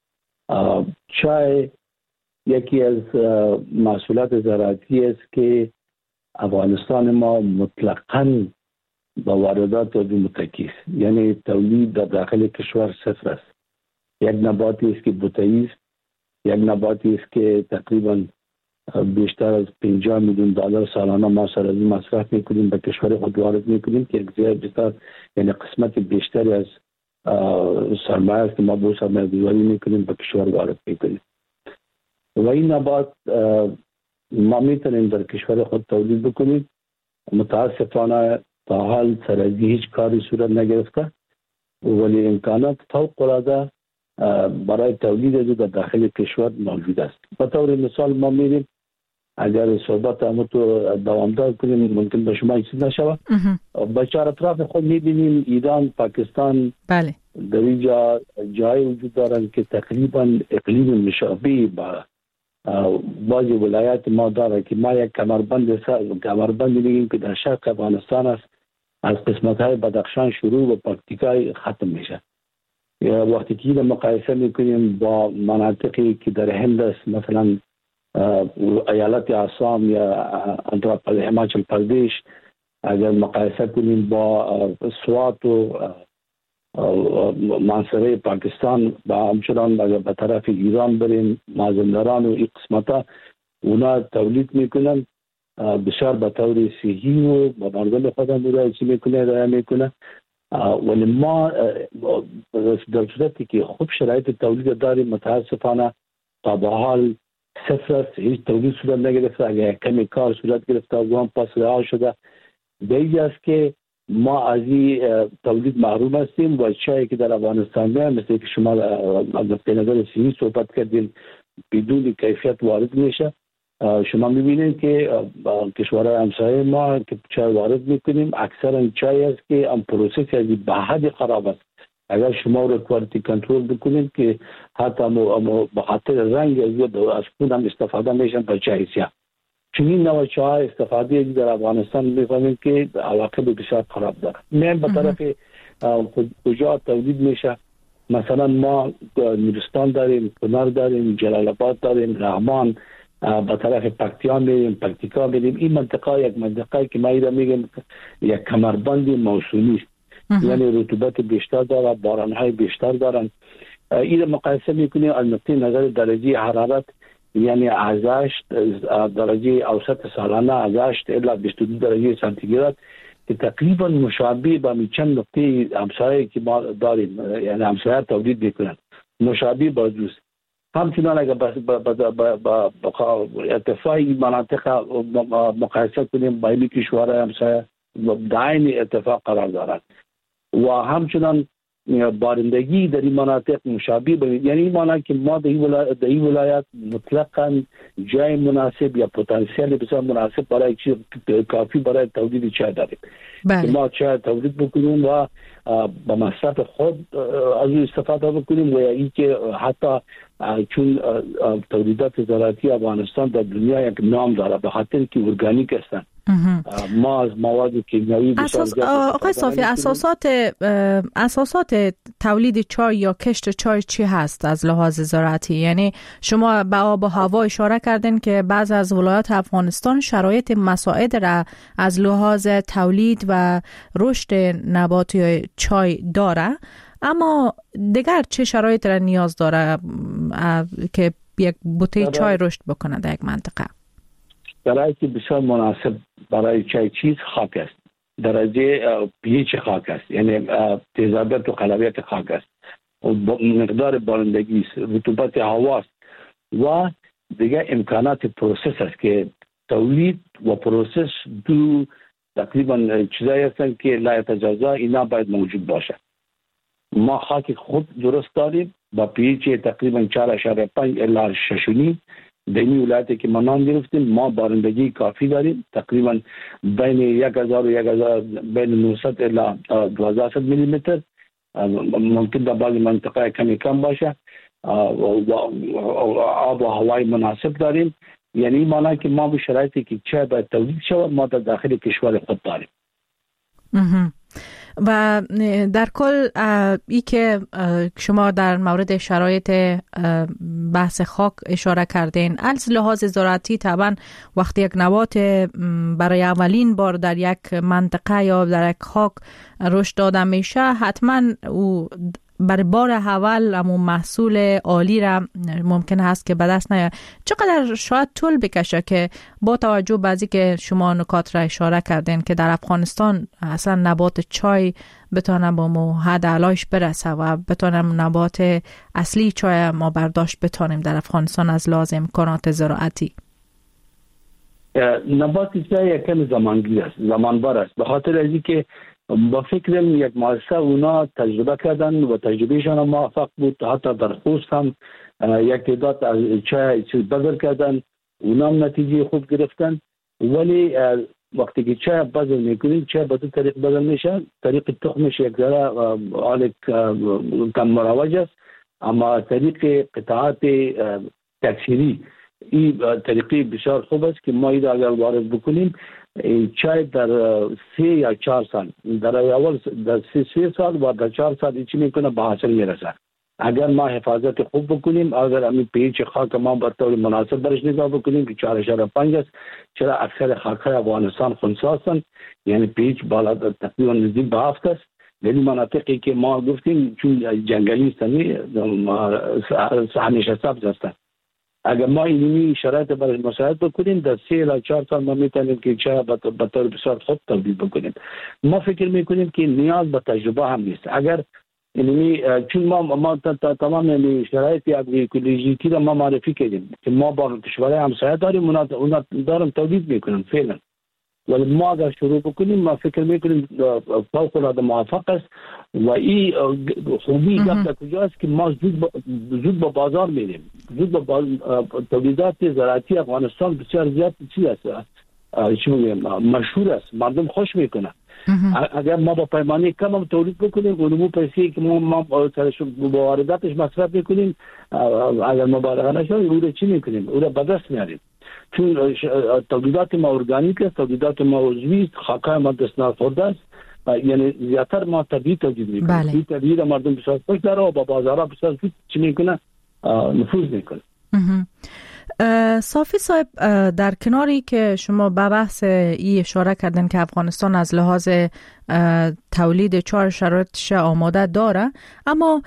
L: چای یکی از محصولات زراعتی است که افغانستان ما مطلقاً با واردات متکی است، یعنی تولید در داخل کشور صفر است. یک نباتی است که بوته‌ای است، یک نباتی است که تقریبا بیشتر از 50 میلیون دلار سالانه ما سر از مصرف میکنیم، به کشور خود وارد میکنیم که یک بیشتر یعنی قسمت بیشتری از سرمایه است که ما با سرمایه گذاری میکنیم به کشور وارد میکنیم. و این نبات ما میتونیم در کشور خود تولید بکنیم. متاسفانه تا حال سر از هیچ کاری صورت نگرفته، ولی امکانات فوق العاده برای تولید از در داخل کشور موجود است. به طور مثال ما میریم اگر صحبت همو تو دوامدار کنیم ممکن به شما چیز نشود. به چهار اطراف خود میبینیم ایران، پاکستان،
G: بله،
L: در اینجا جای وجود دارند که تقریبا اقلیم مشابه با بعضی ولایات ما داره که ما یک کمربند میگیم که در شرق افغانستان است، از قسمت های بدخشان شروع و پکتیکا ختم میشه. وقتی که مقایسه میکنیم با مناطقی که در هند است، مثلا ایالت آسام یا هماچل پردیش، اگر مقایسه کنیم با سوات و منصوره پاکستان، با همچنان اگر به طرف ایران بریم مازندران و این قسمتا اونا تولید میکنن بسیار به طور صحیح و با مردم خودم رایجی میکنه. ولی ما در صورتی که خوب شرایط تولید داریم، متاسفانه تا به حال صفر است، هیچ تولید صورت نگرفته. اگر کمی کار صورت گرفته و هم پس رها شده، دیگه است که ما از این تولید محروم هستیم. و چایی که در افغانستان میاد، مثل که شما از نظر صحیح صحبت کردین، بدون کیفیت وارد میشه. شما میبینید که کشورهای همسایه ما که چای وارد میکنیم، اکثرا چای است که ام پروسس از به حد خراب است. اگر شما رو کوالیتی کنترل بکنید که حتی به خاطر رنگ از خون هم استفاده میشن با چای سیاه. چنین نوع چای استفاده در افغانستان میفهمیم که عواقب بسیار خراب داره. میایم به طرف کجا تولید میشه. مثلا ما نورستان داریم، کنر داریم، جلال آباد داریم، رحمان، به طرف پکتیکا میریم. این منطقه یک منطقه که ما ایران میگیم یک کمربند موسومی است، یعنی رطوبت بیشتر داره، بارانهای بیشتر دارن. این مقایسه میکنیم از نقطه نظر درجه حرارت، یعنی از 8 درجه اوسط سالانه از 8 الی 22 درجه سانتیگراد که تقریبا مشابه با چند نقطه همسایه که ما داریم، یعنی همسایه تولید میکنن مشابه با دوست. همچنان اگر با ارتفاع مناطق مقایسه کنیم با این کشورهای همسایه در این ارتفاع قرار دارند و همچنان بارندگی در این مناطق مشابه ببینید. یعنی این معنی که ما در این ولایت مطلقاً جای مناسب یا پتانسیل بسیار مناسب برای چیز کافی برای تولید چای داریم. بله. ما چای تولید بکنیم و با مصرف خود از اون استفاده بکنیم و این که حتی چون تولیدات زراعتی افغانستان در دنیا یک نام داره به خاطر که ارگانیک هستن. ما از مواد کیمیایی
G: آقای صافی اساسات تولید چای یا کشت چای چی هست از لحاظ زراعتی؟ یعنی شما به آب و هوا اشاره کردین که بعض از ولایات افغانستان شرایط مساعد را از لحاظ تولید و رشد نباتی چای داره، اما دیگر چه شرایط را نیاز داره که یک بوته چای رشد بکنه در یک منطقه؟
L: شرایطی بسیار مناسب برای چای چیز خاک است، درجه پیچ خاک است، یعنی تیزابیت و قلویت خاک است، مقدار بارندگی است، رطوبت هوا است و دیگه امکانات پروسس است که تولید و پروسس دو تقریبا چیزایی هستند که لا یتجازا، اینا باید موجود باشه. ما خاک خود درست داریم با پیچ تقریبا 4.5 الی 6.5. در این ولایتی که ما نام گرفتیم ما بارندگی کافی داریم، تقریبا بین 1000 و بین 900 الی 1200 میلی متر، ممکن در بعض منطقه کم باشه. آب و هوای مناسب داریم، یعنی این معنی که ما به شرایطی که چای باید تولید شود ما در داخل کشور خود داریم.
G: و در کل ای که شما در مورد شرایط بحث خاک اشاره کردین، از لحاظ زراعتی طبعا وقتی یک نبات برای اولین بار در یک منطقه یا در یک خاک رشد داده میشه، حتما او برای بار اول همون محصول عالی را ممکن هست که به دست نیاد. چقدر شاید طول بکشه که با توجه به اینکه که شما نکات را اشاره کردین که در افغانستان اصلا نبات چای بتونه با حد اعلیش برسه و بتونه نبات اصلی چای ما برداشت بتونیم در افغانستان از لازم امکانات زراعتی؟
L: نبات چای یکم زمانگیر است، زمانبر است، به خاطر از اینکه با فکر یک مؤسسه اونا تجربه کردن و تجربهشان موفق بود. حتی در خوست هم یک تعداد از چای بذر کردن، اونا هم نتیجه خوب گرفتن. ولی وقتی که چای بذر میکنید، چای به دو طریق بذر میشه. طریق تخمش یک ذره حال کم مروج است، اما طریق قطعات تکثیری این طریقی بسیار خوب است که ما این اگر وارد بکنیم، چای در 3 یا 4 سال، در اول در 3 سال و در 4 سال چی میکنه به حاصل میرسه. اگر ما حفاظت خوب بکنیم، اگر همین پیچ خاک ما به طور مناسب برش نگاه بکنیم که 4.5 است، چرا اکثر خاک‌های افغانستان خنثی هستند، یعنی پیچ بالا تقریبا نزدیک به 7 است. یعنی مناطقی که ما گفتیم چون جنگلی هستند همیشه سبز هستند. اگر ما اینمی شرایط برای مساعد بکنیم، در 3 تا 4 سال ما میتونیم که چای به طور بسیار خوب تولید بکنیم. ما فکر میکنیم که نیاز به تجربه هم نیست. اگر اینمی چون ما تمام شرایط اگروکولوژیکی را ما معرفی کردیم که ما با کشورهای همسایه داریم، اونا دارن تولید میکنن فعلا. ولی ما اگر شروع بکنیم، ما فکر میکنیم فوق العاده موفق است. و این خوبی در کجاست که ما زود به بازار میریم. زود به تولیدات زراعتی افغانستان بسیار زیاد چیز است، مشهور است، مردم خوش میکنه. اگر ما با پیمانه کم هم تولید بکنیم، اونمو پیسی که ما با وارداتش مصرف میکنیم، اگر مبالغه نشه او را چی میکنیم؟ او را به دست میاریم. چون تولیدات ما ارگانیک است، تولیدات ما عضوی است، خاکای ما دستنار خورده است، یعنی زیادتر ما طبیعی تولید میکنیم. بله. طبیعی را مردم بسیار خوش داره و با بازارها بسیار زود چی میکنه؟ نفوذ میکنه.
G: صافی صاحب، در کناری که شما به بحث ای اشاره کردن که افغانستان از لحاظ تولید چای شرایطش آماده داره، اما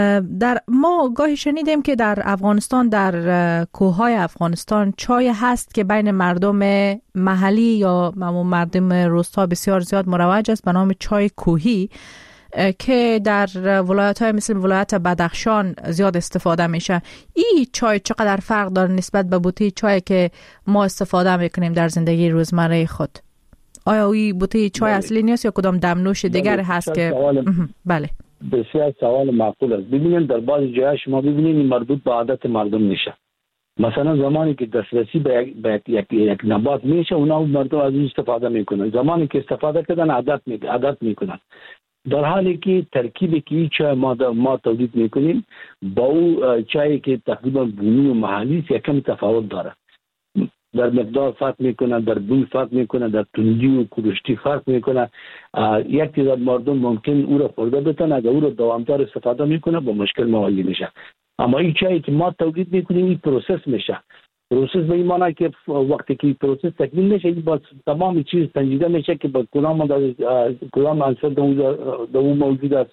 G: ما گاهی شنیدیم که در افغانستان، در کوههای افغانستان چای هست که بین مردم محلی یا مردم روستا بسیار زیاد مروج است به نام چای کوهی که در ولایت‌های مثل ولایت بدخشان زیاد استفاده میشه. این چای چقدر فرق داره نسبت به بوته چای که ما استفاده میکنیم در زندگی روزمره خود؟ آیا این بوته چای اصلی نیست یا کدام دمنوش دیگر هست که بله؟
L: بسیار سوال معقول است. ببینید در بعض جاهای شما ببینید مربوط به عادت مردم میشه. مثلا زمانی که دسترسی به یک نبات میشه، اونا مردم از اون استفاده میکنن. زمانی که استفاده کردن عادت میکنن. در حالی که ترکیبی که چای ما تولید میکنیم با او چایی که تقریبا بومی و محلی است یکم تفاوت داره. در مقدار فرق میکنه، در بوی فرق میکنه، در تندی و کلوشتی فرق میکنه. یک تعداد مردم ممکن او را خورده بتن، اگر او را دوامدار استفاده میکنه با مشکل مواجه میشه. اما این چایی که ما تولید میکنیم این پروسس میشه. پروسس به این معنی که وقتی که پروسس تکمیل میشه، با تمام چیز سنجیده میشه که با کدام عنصر در اون موجود است،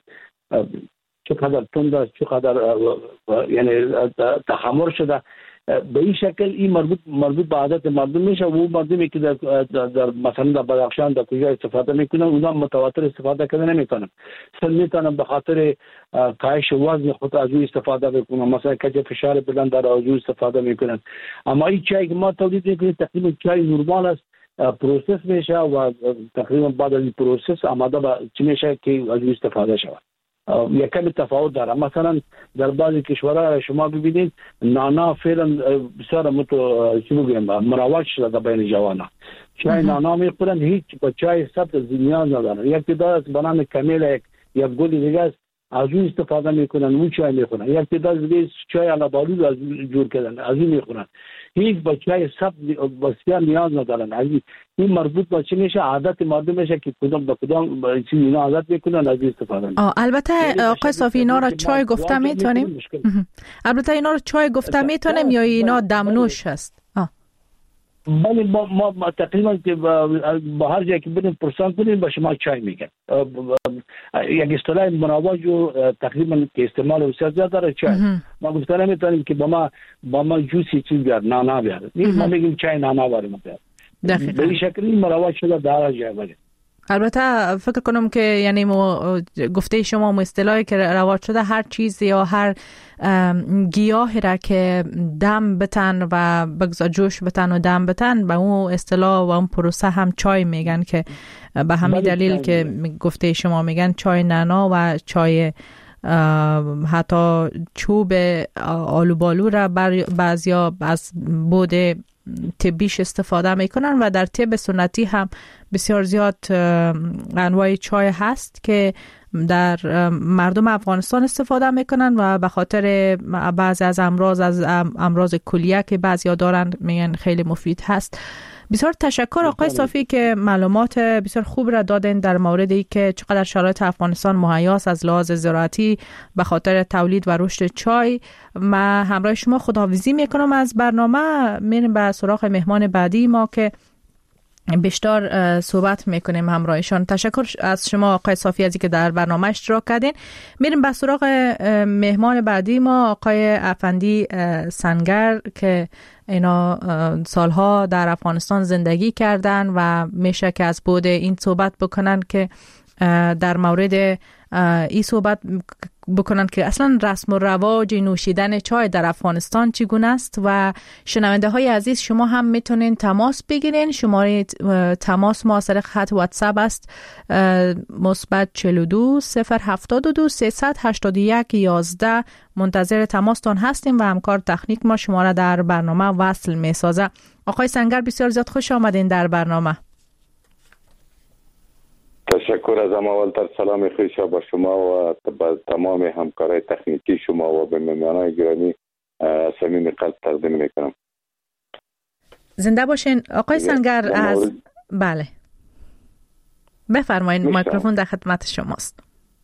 L: چقدر تند است، چقدر یعنی تخمر شده. به این شکل این مربوط به عادت مردم میشه. و اون مردمی که در مثلا در بدخشان در کجا استفاده میکنن، اونا متواتر استفاده کردن نمیتونن. میتونن به خاطر کاهش وزن خود از اون استفاده بکنن، مثلا که فشار بلند در از اون استفاده میکنن. اما این چای که ما تولید میکنیم تقریبا چای نورمال است، پروسس میشه و تقریبا بعد از این پروسس آماده به چی میشه که از اون استفاده شود. یک کمی تفاوت داره. مثلا در بعضی کشورها شما ببینید نانا فعلا بسیار مروج شده بین جوانان. چای نانا میخورن، هیچ با چای سبز نیاز ندارن. یک تعداد از بنان کمیل یک گل دیگه است، از اون استفاده میکنن، اون چای میخورن. یک تعداد دیگه چای علابالود از جور کردن، از این میخورن. هیچ با چای سبز بسیار نیاز ندارن. این مربوط به چی میشه؟ عادت مردم میشه که کدام به کدام چیز اینا عادت میکنن، از این استفاده میکنن.
G: البته آقای صافی اینا را چای گفته میتونیم؟ البته اینا را چای گفته میتونیم یا اینا دمنوش هست؟
L: بله، ما تقریبا که با هر جایی که بریم پرسان کنیم با شما چای میگن. یک اصطلاح مروج و تقریبا که استعمال بسیار زیاد داره چای. ما گفتن میتونیم که با ما جوسی چیز بیار، نانا بیار. ما میگیم چای نانا وارد بیار. به این شکل این مروج شده در هر جای.
G: البته فکر کنم که یعنی گفته شما اصطلاحی که رواج شده هر چیز یا هر گیاهی را که دم بتن و بگذار جوش بتن و دم بتن به اون اصطلاح و اون پروسه هم چای میگن که به همین دلیل که گفته شما میگن چای نعنا و چای حتی چوب آلوبالو را بعضیا از بود طبیش استفاده میکنن و در طب سنتی هم بسیار زیاد انواع چای هست که در مردم افغانستان استفاده میکنن و به خاطر بعضی از امراض کلیه که بعضیا دارن میگن خیلی مفید هست. بسیار تشکر آقای صافی که معلومات بسیار خوب را دادن در مورد ای که چقدر شرایط افغانستان مهیاس از لحاظ زراعتی به خاطر تولید و رشد چای. ما همراه شما خداحافظی میکنم از برنامه. میریم به سراغ مهمان بعدی ما که بیشتر صحبت میکنیم همراهشان. تشکر از شما آقای صافی ازی که در برنامه اشتراک کردین. میریم به سراغ مهمان بعدی ما آقای افندی سنگر که اینا سالها در افغانستان زندگی کردن و میشه که از بود این صحبت بکنن که در مورد این صحبت بکنن که اصلا رسم و رواج نوشیدن چای در افغانستان چگونه است. و شنونده های عزیز شما هم میتونین تماس بگیرین. شماره تماس ما از طریق خط واتساپ است +42 072 381 11. منتظر تماستان هستیم و همکار تکنیک ما شما را در برنامه وصل میسازه. آقای سنگر بسیار زیاد خوش آمدین در برنامه.
M: تشکر از اولتر. سلام خوش با شما و با تمام همکارای تکنیکی شما و به مهمانان گرامی صمیم قلب تقدیم میکنم.
G: زنده باشین آقای سنگر. از بله بفرمایید، میکروفون در خدمت شماست.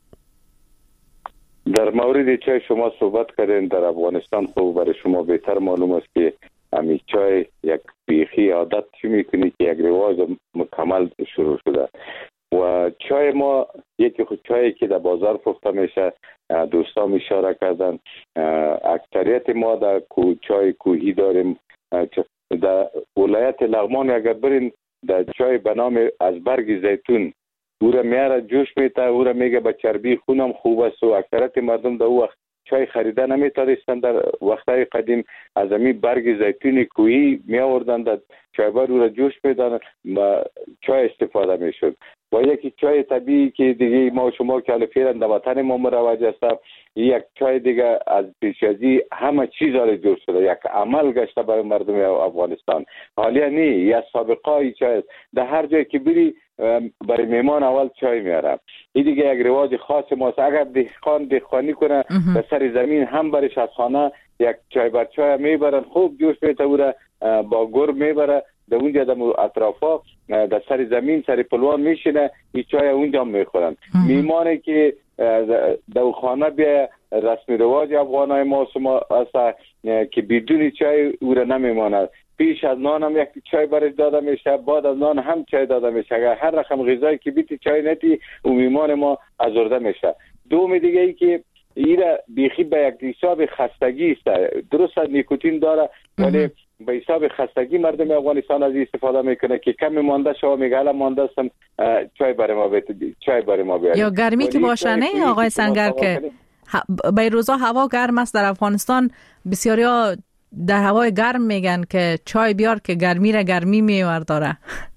M: در مورد چای شما صحبت کردین. در افغانستان خوب برای شما بهتر معلوم است که همین چای یک بیخی عادت چی میکنی که یک رواج مکمل شروع شده و چای ما یکی خود چایی که در بازار فروخته میشه. دوستان اشاره کردن اکثریت ما در چای کوهی داریم. در ولایت لغمان اگر برین در چای به نام از برگ زیتون او را میاره جوش میته، او را میگه به چربی خونم خوب است و اکثریت مردم در او وقت چای خریده نمیتونستن. در وقتهای قدیم از همین برگ زیتون کوهی می آوردن در چایبر او را جوش میدادن و چای استفاده میشد. و یکی چای طبیعی که دیگه ما شما که الفیرن در وطن ما مروج است، یک چای دیگه از پیشازی همه چیز را جور شده، یک عمل گشته برای مردم افغانستان. حالا نه یا سابقه چای در هر جای که بری برای میمان اول چای میاره. این دیگه یک رواج خاص ماست. اگر دهقانی کنه به سر زمین هم برش از خانه یک چای بر چای میبرن، خوب جوش میته و با گرم میبره در اونجا در اطرافا در سر زمین سر پلوان میشینه، این چای اونجا میخورن. میمانه که در خانه بیا رسمی رواج افغانای ما است که بدون چای او را نمیماند. پیش از نان هم یک چای برش داده میشه، بعد از نان هم چای داده میشه. اگر هر رقم غذایی که بیتی چای نتی او میمان ما ازرده میشه. دوم دیگه ای که ایره بیخی به یک حساب خستگی است. درست نیکوتین داره ولی به حساب خستگی مردم افغانستان از استفاده میکنه که کم مانده شما میگه الان مانده استم چای برای ما بیارید.
G: یا گرمی که باشه نه آقای سنگر که به روزا هوا گرم است در افغانستان، بسیاریا در هوای گرم میگن که چای بیار که گرمی را گرمی میورداره.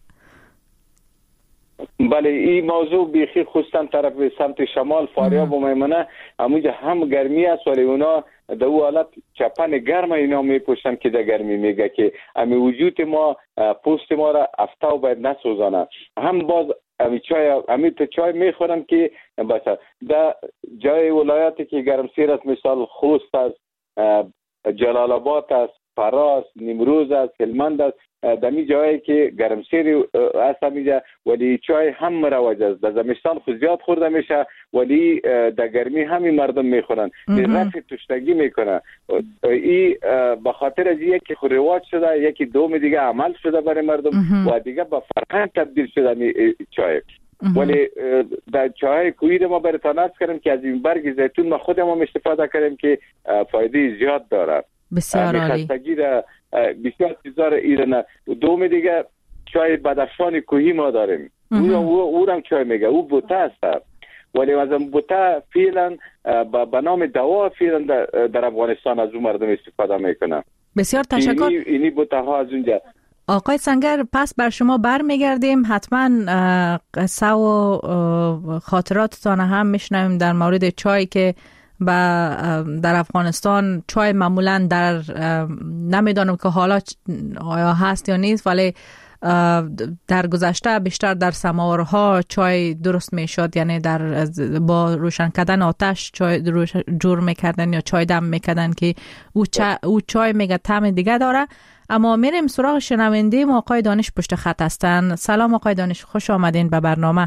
M: بله این موضوع بیخی خصوصا طرف سمت شمال فاریاب و میمنه همونجا هم گرمی است ولی اونا در او حالت چپن گرم اینا میپوشن که در گرمی میگه که امی وجود ما پوست ما را افتاو باید نسوزانه. هم باز امی چای میخورن که بس در جای ولایاتی که گرمسیر است مثال خوست است، جلال آباد است، فراس، نیمروز است، هلمند است، دمی جایی که گرمسیر است میجا ولی چای هم مروج است. در زمستان خود زیاد خورده میشه ولی در گرمی همین مردم میخورن، رفع تشنگی میکنه. این به خاطر از یکی خود رواج شده، یکی دوم دیگه عمل شده برای مردم و دیگه به فرهنگ تبدیل شده چای. ولی در چای کوهی ما براتون عرض کردم که از این برگ زیتون ما خودمون استفاده کردیم که فایده زیاد داره.
G: بسیار عالی.
M: خستگی بسیار چیزا را ایرانه. دوم دیگه چای بدخشان کوهی ما داریم او هم چای میگه، او بوته است. ولی از این بوته فعلا به نام دوا فعلا در افغانستان از اون مردم استفاده میکنن.
G: بسیار تشکر.
M: اینی بوته ها از اونجا.
G: آقای سنگر، پس بر شما برمیگردیم، حتما قصه و خاطراتتان هم میشنویم در مورد چای که در افغانستان چای معمولا در نمیدانم که حالا آیا هست یا نیست، ولی در گذشته بیشتر در سماورها چای درست میشد، یعنی با روشن کردن آتش چای جور میکردن یا چای دم میکردن که او چای میگه طعم دیگه داره. اما میریم سراغ شنونده ما. آقای دانش پشت خط هستن. سلام آقای دانش، خوش آمدین به برنامه.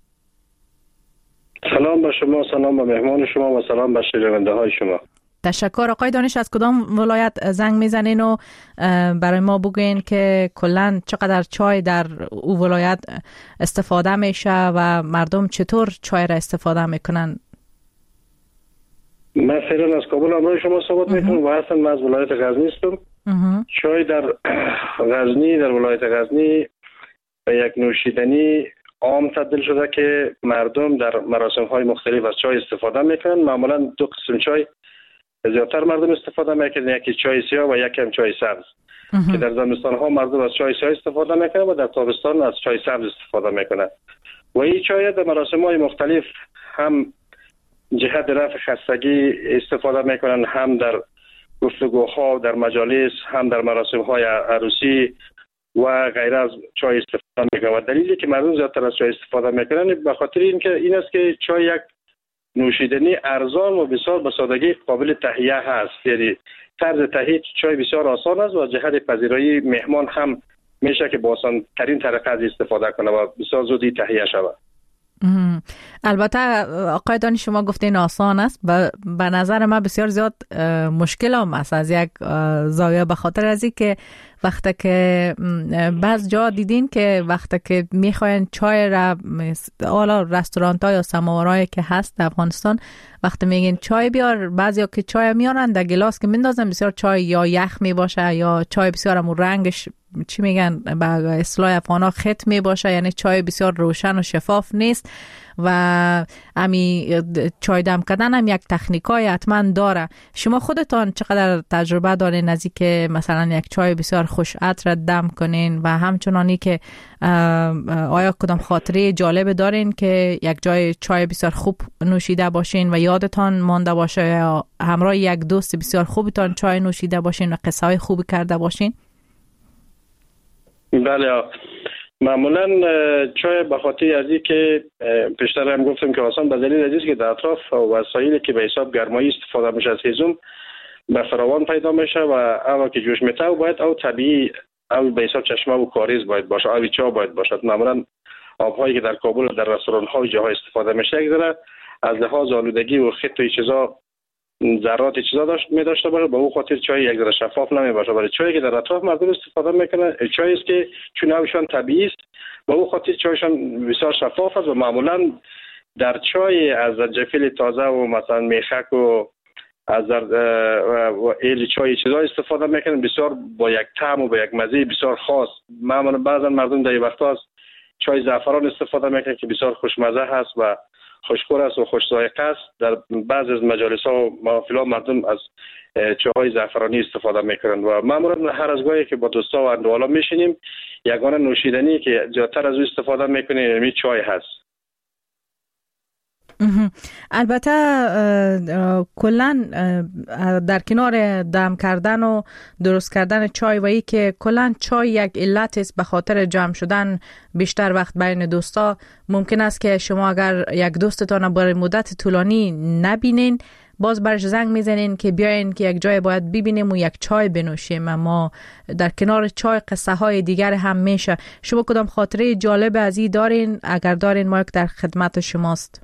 N: سلام به شما، سلام به مهمان شما و سلام به شنونده های شما.
G: تشکر. آقای دانش، از کدام ولایت زنگ میزنین و برای ما بگوین که کلاً چقدر چای در او ولایت استفاده میشه و مردم چطور چای را استفاده میکنن؟
N: من فعلا از کابل همراه شما صحبت میکنم و اصلا من از ولایت غزنی هستم. چای در غزنی، در ولایت غزنی به یک نوشیدنی عام تبدیل شده که مردم در مراسم های مختلف از چای استفاده میکنن. معمولا دو قسم چای زیادتر مردم استفاده میکنن، یکی چای سیاه و یکی هم چای سبز که در زمستان ها مردم از چای سیاه استفاده میکنن و در تابستان از چای سبز استفاده میکنن. و این چای در مراسم های مختلف هم جهت رفع خستگی استفاده میکنن، هم در گفتگوها در مجالس، هم در مراسم های عروسی و غیره از چای استفاده میکنن. و دلیلی که مردم زیادتر از چای استفاده میکنن به خاطر این است که چای یک نوشیدنی ارزان و بسیار به سادگی قابل تهیه هست. یعنی طرز تهیه چای بسیار آسان است و جهت پذیرایی مهمان هم میشه که با آسان ترین طریقه از استفاده کنه و بسیار زودی تهیه شود.
G: البته آقای دانی شما گفتین آسان است، به نظر من بسیار زیاد مشکل هم است از یک زاویه، به خاطر از این که وقتی که بعض جا دیدین که وقتی که میخواین چای را حالا رستورانت ها یا سماورایی که هست در افغانستان وقتی میگین چای بیار، بعضیا که چای میارن در گلاس که میندازن بسیار چای یا یخ می باشه یا چای بسیار هم رنگش چی میگن به اصطلاح افغانا خط می باشه، یعنی چای بسیار روشن و شفاف نیست و امی چای دم کردن هم یک تکنیکای حتما داره. شما خودتان چقدر تجربه دارین از اینکه مثلا یک چای بسیار خوش عطر دم کنین و همچنانی که آیا کدام خاطره جالب دارین که یک جای چای بسیار خوب نوشیده باشین و یادتان مانده باشه یا همراه یک دوست بسیار خوبتان چای نوشیده باشین و قصه های خوبی کرده باشین؟
N: بله، معمولا چای به خاطر از این که پیشتر هم گفتم که آسان به دلیل از که در اطراف وسایلی که به حساب گرمایی استفاده میشه از هیزم به فراوان پیدا میشه و اول که جوش میته باید او طبیعی او به حساب چشمه و کاریز باید باشه، او چا باید باشد. معمولا آبهایی که در کابل در رستوران ها و جاهای استفاده میشه یک ذره از لحاظ آلودگی و خط و چیزا ذرات چیزا داشته باشه، به اون خاطر چای یک ذره شفاف نمی باشه. ولی چایی که در اطراف مردم استفاده میکنن چایی است که چون اوشان طبیعی است، به اون خاطر چایشان بسیار شفاف است و معمولا در چای از زنجفیل تازه و مثلا میخک و از و ایل چای چیزا استفاده میکنن، بسیار با یک طعم و با یک مزه بسیار خاص. معمولا بعضا مردم در این وقتا از چای زعفران استفاده میکنن که بسیار خوشمزه هست و خوشخور است و خوش ذائقه است. در بعض از مجالس ها و محافل مردم از چای زعفرانی استفاده میکنن و معمولا هر از گاهی که با دوستا و اندوالا میشینیم یگانه نوشیدنی که زیادتر از او استفاده میکنیم یعنی چای هست.
G: البته کلا در کنار دم کردن و درست کردن چای و ای که کلا چای یک علت است به خاطر جمع شدن بیشتر وقت بین دوستا، ممکن است که شما اگر یک دوستتان برای مدت طولانی نبینین باز برش زنگ میزنین که بیاین که یک جای باید ببینیم و یک چای بنوشیم، اما در کنار چای قصه های دیگر هم میشه. شما کدام خاطره جالب از این دارین؟ اگر دارین ما یک در خدمت شماست.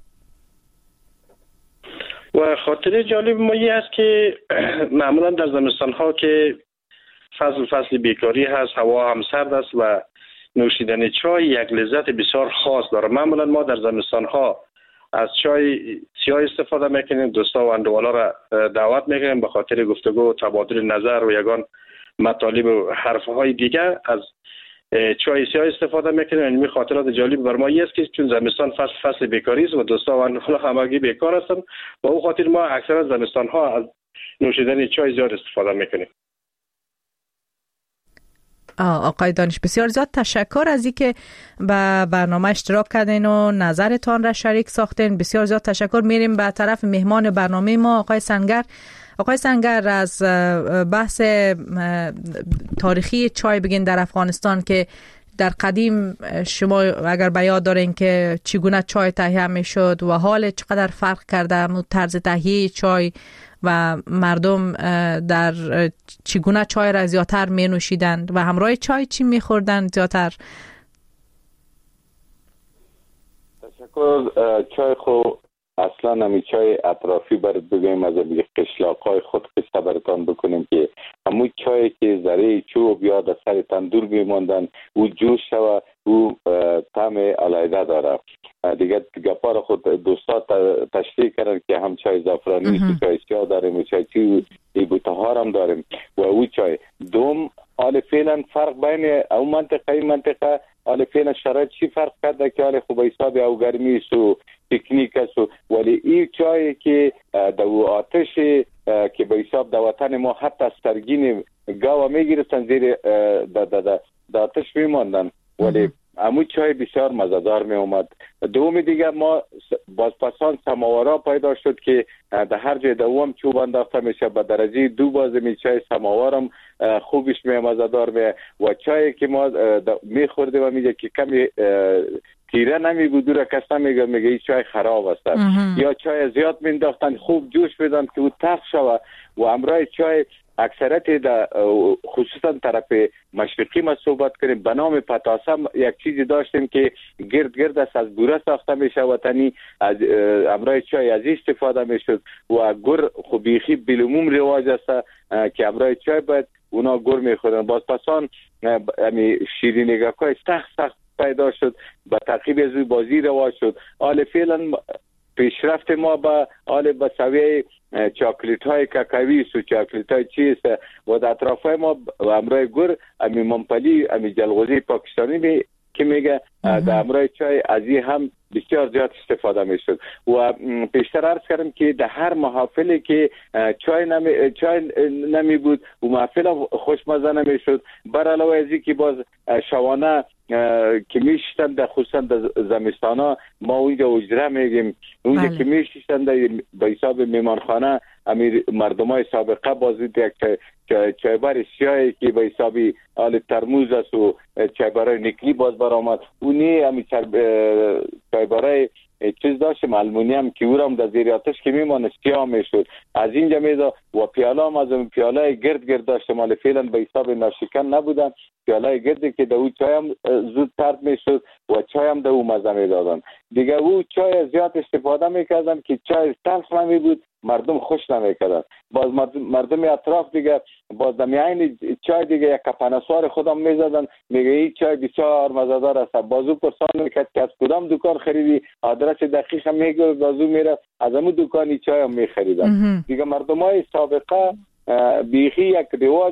N: و خاطره جالب ما این است که معمولا در زمستان ها که فصل بیکاری هست، هوا هم سرد است و نوشیدن چای یک لذت بسیار خاص داره. معمولا ما در زمستان ها از چای سیاه استفاده میکنیم، دوستا و اندوالا را دعوت میکنیم به خاطر گفتگو و تبادل نظر و یگان مطالب و حرفهای دیگه از چای سیاه استفاده میکنیم. یعنی خاطرات جالب بر ما است که چون زمستان فصل بیکاری است و دوستان و همگی بیکار هستن و او خاطر ما اکثرا زمستان ها از نوشیدن چای زیاد استفاده میکنیم.
G: آقای دانش بسیار زیاد تشکر از اینکه به برنامه اشتراک کردین و نظرتان را شریک ساختین. بسیار زیاد تشکر. میریم به طرف مهمان برنامه ما آقای سنگر. آقای سنگر، از بحث تاریخی چای بگین در افغانستان که در قدیم شما اگر به یاد دارین که چگونه چای تهیه میشد و حال چقدر فرق کرده طرز تهیه چای و مردم در چگونه چای را زیادتر می نوشیدند و همراه چای چی می خوردند زیادتر؟
M: تشکر. چای خو اصلا همی چای اطرافی برد بگویم از قشلاقای خود قصه براتان بکنیم که همون چای که ذره چوب یا در سر تندور میماندن او جوش شوه او طعم علیحده داره. دیگه گپا را خود دوستا تشریح کردن که هم چای زعفرانی چای سیاه داریم و چای چی بوتهار هم داریم و او چای دوم حال فعلا فرق بین او منطقه حال فعلا شرایط چی فرق کرده که حال خوب حساب او گرمی است و تکنیک است ولی این چای که دو آتش که به حساب د وطن ما حتی سرگین گاوا میگیرستن زیر د آتش میماندن ولی همو چای بسیار مزه‌دار می اومد. دوم دیگه ما بازپسان سماورا پیدا شد که در هر جای دوام چوب انداخته میشه به درجه 2 باز می چای سماورم خوبش می مزه‌دار می و چای که ما میخوردیم و میگه که کمی تیره نمی بود را کس نمیگه میگه این چای خراب است یا چای زیاد مینداختن خوب جوش بدن که او تخت شوه و امرای چای اکثریت در خصوصا طرف مشرقی ما صحبت کنیم به نام پتاسه یک چیزی داشتیم که گرد است از بوره ساخته میشه وطنی از امرای چای از استفاده میشد و گر خوبیخی بالعموم رواج است که امرای چای باید اونا گر میخورن. بازپسان همی شیرینیگاکای سخت پیدا شد به تعقیب از بازی رواج شد. حال فعلا پیشرفت ما به سویه چاکلیت های کاکاوی و چاکلیت های چیست و در اطراف ما امرای گر امی منپلی امی جلغوزی پاکستانی که میگه در امرای چای از این هم بسیار زیاد استفاده میشد و پیشتر عرض کردم که در هر محافلی که چای نمی بود و محفل خوشمزه نمیشد بر علاوه از این که باز شوانه که میشتن در خصوصا در زمستانا ما اونجا اجره میگیم اونجا که میشتن به حساب میمانخانه امیر مردمای سابقه باز یک چایبر سیاهی که به حسابی آل ترموز است و چایبرای نکلی باز برآمد اونی همین چایبرای چیز داشتیم المونیم که او هم در زیر آتش که میمانه سیاه میشد از اینجا میدا و پیاله هم از اون پیاله گرد داشتم مال فعلا به حساب ناشکن نبودن پیاله گردی که در او چای هم زود ترد میشد و چای هم در او مزه میدادن دیگه او چای زیاد استفاده میکردن که چای تلخ نمی بود مردم خوش نمیکردن باز مردم اطراف دیگه باز دمیان چای دیگه یک کپنسوار خودم میزدن میگه این چای بسیار مزه‌دار است بازو پرسان میکرد که از کدام دکان خریدی آدرس دقیق هم میگه بازو میره از همون دکانی چای هم میخریدن دیگه مردمای سابقه بیخی یک رواج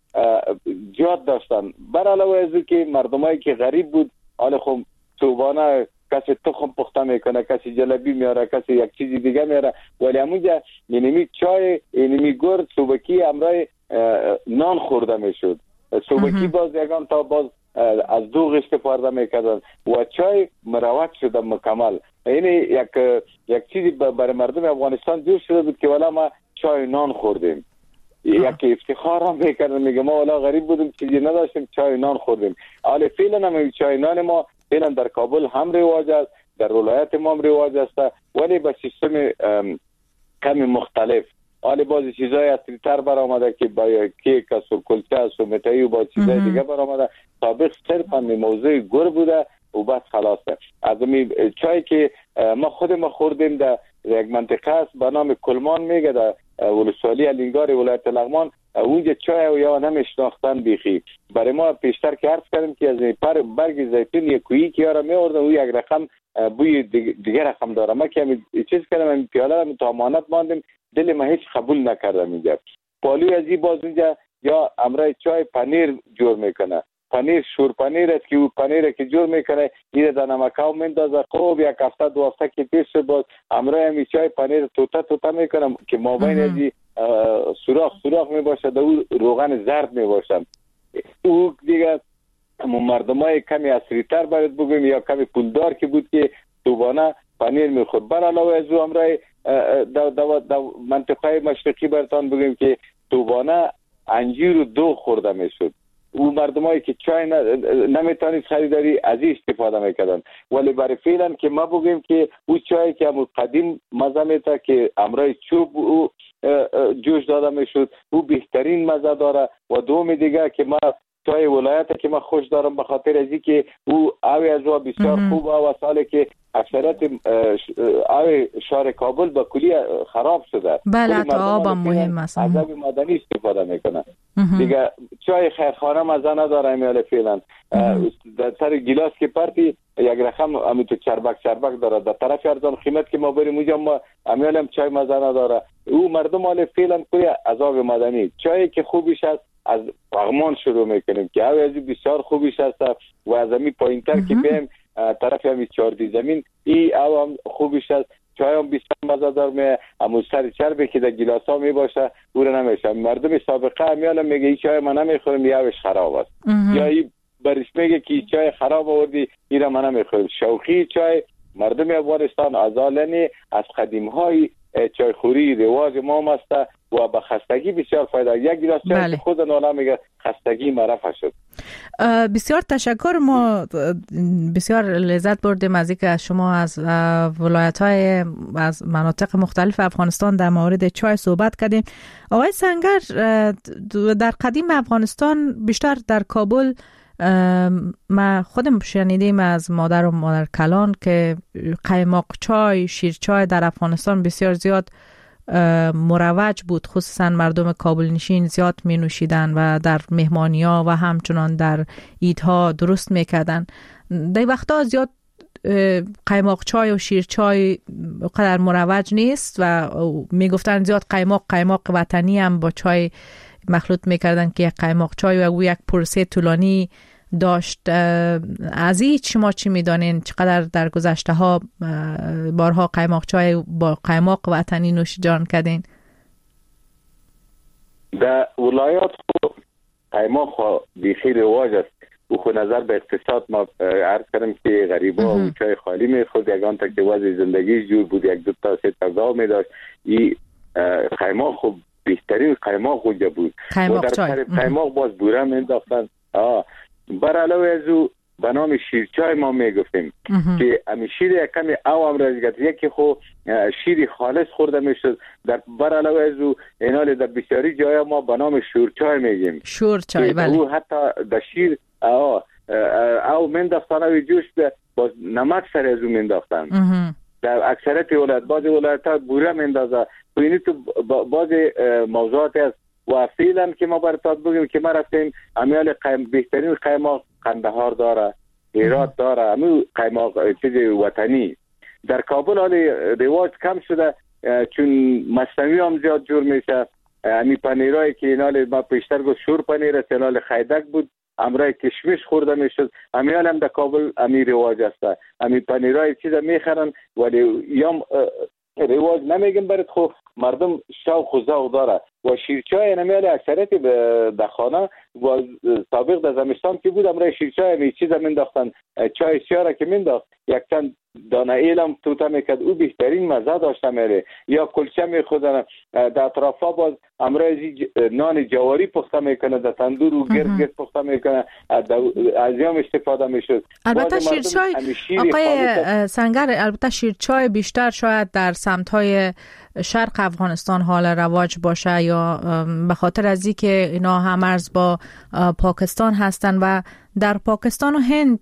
M: جاد داشتن بر علاوه از که مردمایی که غریب بود حالا خب صوبانه کسی تخم پخته میکنه کسی جلبی میاره کسی یک چیزی دیگه میاره ولی همونجا اینمی چای اینمی گرد صوبکی امرای نان خورده میشد صوبکی باز یکان تا باز از دوغ استفاده میکردن و چای مروج شده مکمل این یک چیزی برای مردم افغانستان جور شده بود که والا ما چای نان خوردیم یک افتخار هم میکردن میگه ما والا غریب بودیم چیزی نداشتیم چای نان خوردیم حالا فعلا هم چای نان ما فعلا در کابل هم رواج است در ولایت ما هم رواج است ولی با سیستم کمی مختلف حالا بعضی چیزای اصلی تر برآمده که با کیک است و کلچه است و متایی و با چیزای دیگه برآمده سابق صرفا موضوع گر بوده و بس خلاصه از می چای که ما خوردیم در یک منطقه است به نام کلمان میگه در ولسوالی الینگار ولایت لغمان اونجا چای و یا نمیشناختن بیخی برای ما پیشتر که عرض کردیم که از برگ زیتون یک کویی که یارا میوردن او یک رقم بوی دیگه رقم داره ما که چیز کردم این پیاله رو متامانت ماندیم دل ما هیچ قبول نکردم اینجا پالوی از این باز اینجا یا امرای چای پنیر جور میکنه پنیر شور پنیر است که او پنیر که جور میکنه این در نمکاو میندازه. خوب یک هفته دو هفته که پیش شد باز امرای همی چای پنیر توتا میکنم که مابین ازی سوراخ میباشه در او روغن زرد میباشم. او دیگه مردمای کمی اصریتر باید بگویم یا کمی پولدار که بود که دوبانه پنیر میخورد. بر علاوه از او امرای در منطقه مشرقی برتان بگویم که دوبانه انجیر و دو خورده میشد. او مردمایی که چای نمیتونید خریداری از این استفاده میکردن. ولی برای فعلا که ما بگیم که او چای که همون قدیم مزه میته که امرای چوب او جوش داده میشد او بهترین مزه داره. و دوم دیگه که ما چای ولایت که ما خوش دارم به خاطر ازی که او آوی از او بسیار خوب و سالی که اکثرت آوی شهر کابل با کلی خراب شده.
G: بله حتی آب هم مهم است.
M: از آب مادنی استفاده میکنن. دیگه چای خیرخانه مزه نداره امیال فعلا. در سر گیلاس که پرتی یک رقم امیتو چربک داره. در طرف ارزان قیمت که ما بریم اونجا ما امیال هم چای مزه نداره. او مردم حال فعلا کلی از آب مادنی چای که خوبیش است از پغمان شروع میکنیم که اوی بسیار خوبیش هست و از امی پایینتر که بیم طرف همی چاردی زمین ای او هم خوبیش هست. چای هم بسیار مزدار می همون سر چربی که در گیلاس ها می باشه او رو نمیشه. مردم سابقه همیال میگه ای چای من نمیخورم یا اوش خراب است یا ای برش میگه که ای چای خراب آوردی ای رو من نمیخورم. شوخی چای مردم افغانستان ازالنی از قدیم های چای خوری رواج ما است و به خستگی بسیار فایده. یک گیلاس چای خود ناله میگه خستگی مرفع شد.
G: بسیار تشکر. ما بسیار لذت بردیم از اینکه شما از ولایت‌های از مناطق مختلف افغانستان در مورد چای صحبت کردیم. آقای سنگر، در قدیم افغانستان بیشتر در کابل ما خودم شنیدیم از مادر و مادر کلان که قیماق چای، شیر چای در افغانستان بسیار زیاد مروج بود. خصوصا مردم کابل نشین زیاد می نوشیدن و در مهمانی‌ها و همچنان در عیدها درست میکردن. در وقتا زیاد قیماق چای و شیر چای قدر مروج نیست و میگفتن زیاد قیماق وطنی هم با چای مخلوط میکردن که قیماق چای و یک پروسه طولانی داشت. از این شما چی میدانین؟ چقدر در گذشته ها بارها قیماق چای با قیماق وطنی نوش جان کردین؟
M: در ولایات قیماق بیخی رواج است. او خود نظر به اقتصاد ما عرض کردم که غریبا و چای خالی میخورد. یگان تا که وضع زندگی جور بود، یک دو تا سه تا گاو میداشت. این قیماق خوب بهترین قیماق اونجا بود. و در سر قیماق باز بوره مینداختن. بر علاوه از او به نام شیرچای ما میگفتیم که امی شیر یک کمی او هم رازگت یکی خو شیر خالص خورده میشد. در بر علاوه از او اینال در بسیاری جای ما به نام شورچای میگیم.
G: شورچای بله.
M: او حتی در شیر او مینداختن و جوش باز نمک سر از او مینداختن. در اکثرت ولایت بعضی ولایت ها بوره میندازه. اینی تو بعضی موضوعات است و فعلا که ما براتون بگیم که ما رفتیم امیال بهترین قیماق قندهار داره، هرات داره، همون قیماق چیز وطنی. در کابل حال رواج کم شده چون مصنوعی هم زیاد جور میشه. امی پنیرایی که اینال ما پیشتر گفت شور پنیر است، اینال خیدک بود، امرای کشمش خورده میشد. امیال هم در کابل امی رواج است. امی پنیرای چیز میخرن ولی یا رواج نمیگم برات خو مردم شوق و ذوق داره. و شیرچای نمیاله اکثریت در خانه و سابق در زمستان که بود امرای شیرچای به چیز مینداختن. چای سیاره که مینداخت یک چند دانه ایلم توتا میکرد او بهترین مزه داشته میره. یا کلچه میخوردن در اطرافا باز امرای نان جواری پخته میکنه در تندور و گرد پخته میکنه. از یام استفاده میشد.
G: البته شیرچای آقای سنگر، البته شیرچای بیشتر شاید در سمت‌های شرق افغانستان حال رواج باشه یا به خاطر از این که اینا هم مرز با پاکستان هستن و در پاکستان و هند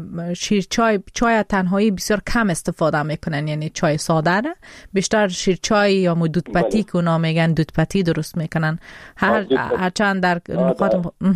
G: چای تنهایی بسیار کم استفاده میکنن، یعنی چای ساده بیشتر شیرچای یا دودپتی که اونا میگن دودپتی درست میکنن. هرچند در نقاط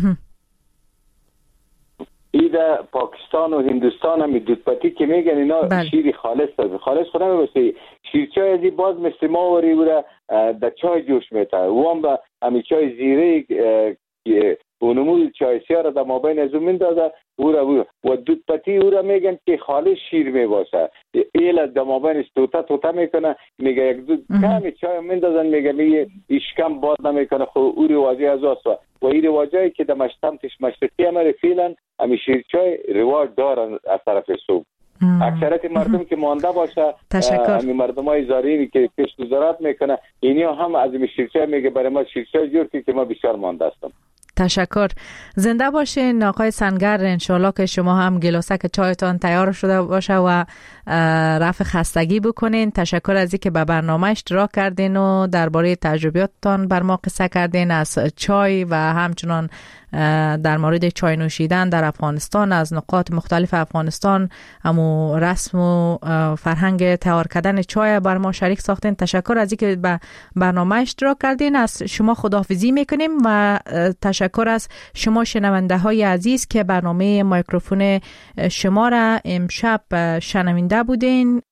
M: ایده پاکستان و هندوستان هم دودپتی که میگن اینا شیر خالص است. خالص خود نمیبسته. شیرچای ازی باز مثل ما وری بوده در چای جوش میته. و هم به همی چای زیره اونمو چای سیاه را در مابین از اون میندازه او را و دود پتی او را میگن که خالص شیر میباشه ایل در مابین توتا میکنه میگه یک دود کمی چای میندازن میگه اشکم باد نمیکنه خب او رواجی از است و این رواجایی که در سمتش مشرقی امر فعلا همی شیر چای رواج دارن از طرف صبح. اکثریت مردم که مانده باشه همین مردمای زارینی که کشت و زراعت میکنه اینیا هم از این شیرچای میگه برای ما شیرچای جور که ما بسیار مانده هستم.
G: تشکر. زنده باشین آقای سنگر. انشالله که شما هم گلاسک چایتان تیار شده باشه و رفع خستگی بکنین. تشکر از اینکه به برنامه اشتراک کردین و درباره تجربیاتتان بر ما قصه کردین از چای و همچنان در مورد چای نوشیدن در افغانستان از نقاط مختلف افغانستان همو رسم و فرهنگ تیار کردن چای بر ما شریک ساختین. تشکر از اینکه به برنامه اشتراک کردین. از شما خداحافظی میکنیم و تشکر از شما شنونده های عزیز که برنامه میکروفون شما را امشب شنونده بودین.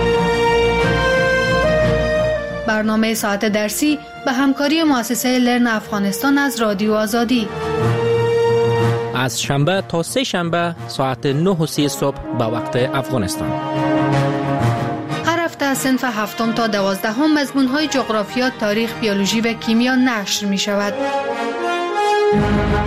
O: برنامه ساعت درسی به همکاری مؤسسه لرن افغانستان از رادیو آزادی
P: از شنبه تا سه شنبه ساعت 9:30 صبح به وقت افغانستان.
O: هر هفته از صنف 7 تا 12 مضمون‌های جغرافیا، تاریخ، بیولوژی و کیمیا نشر می شود.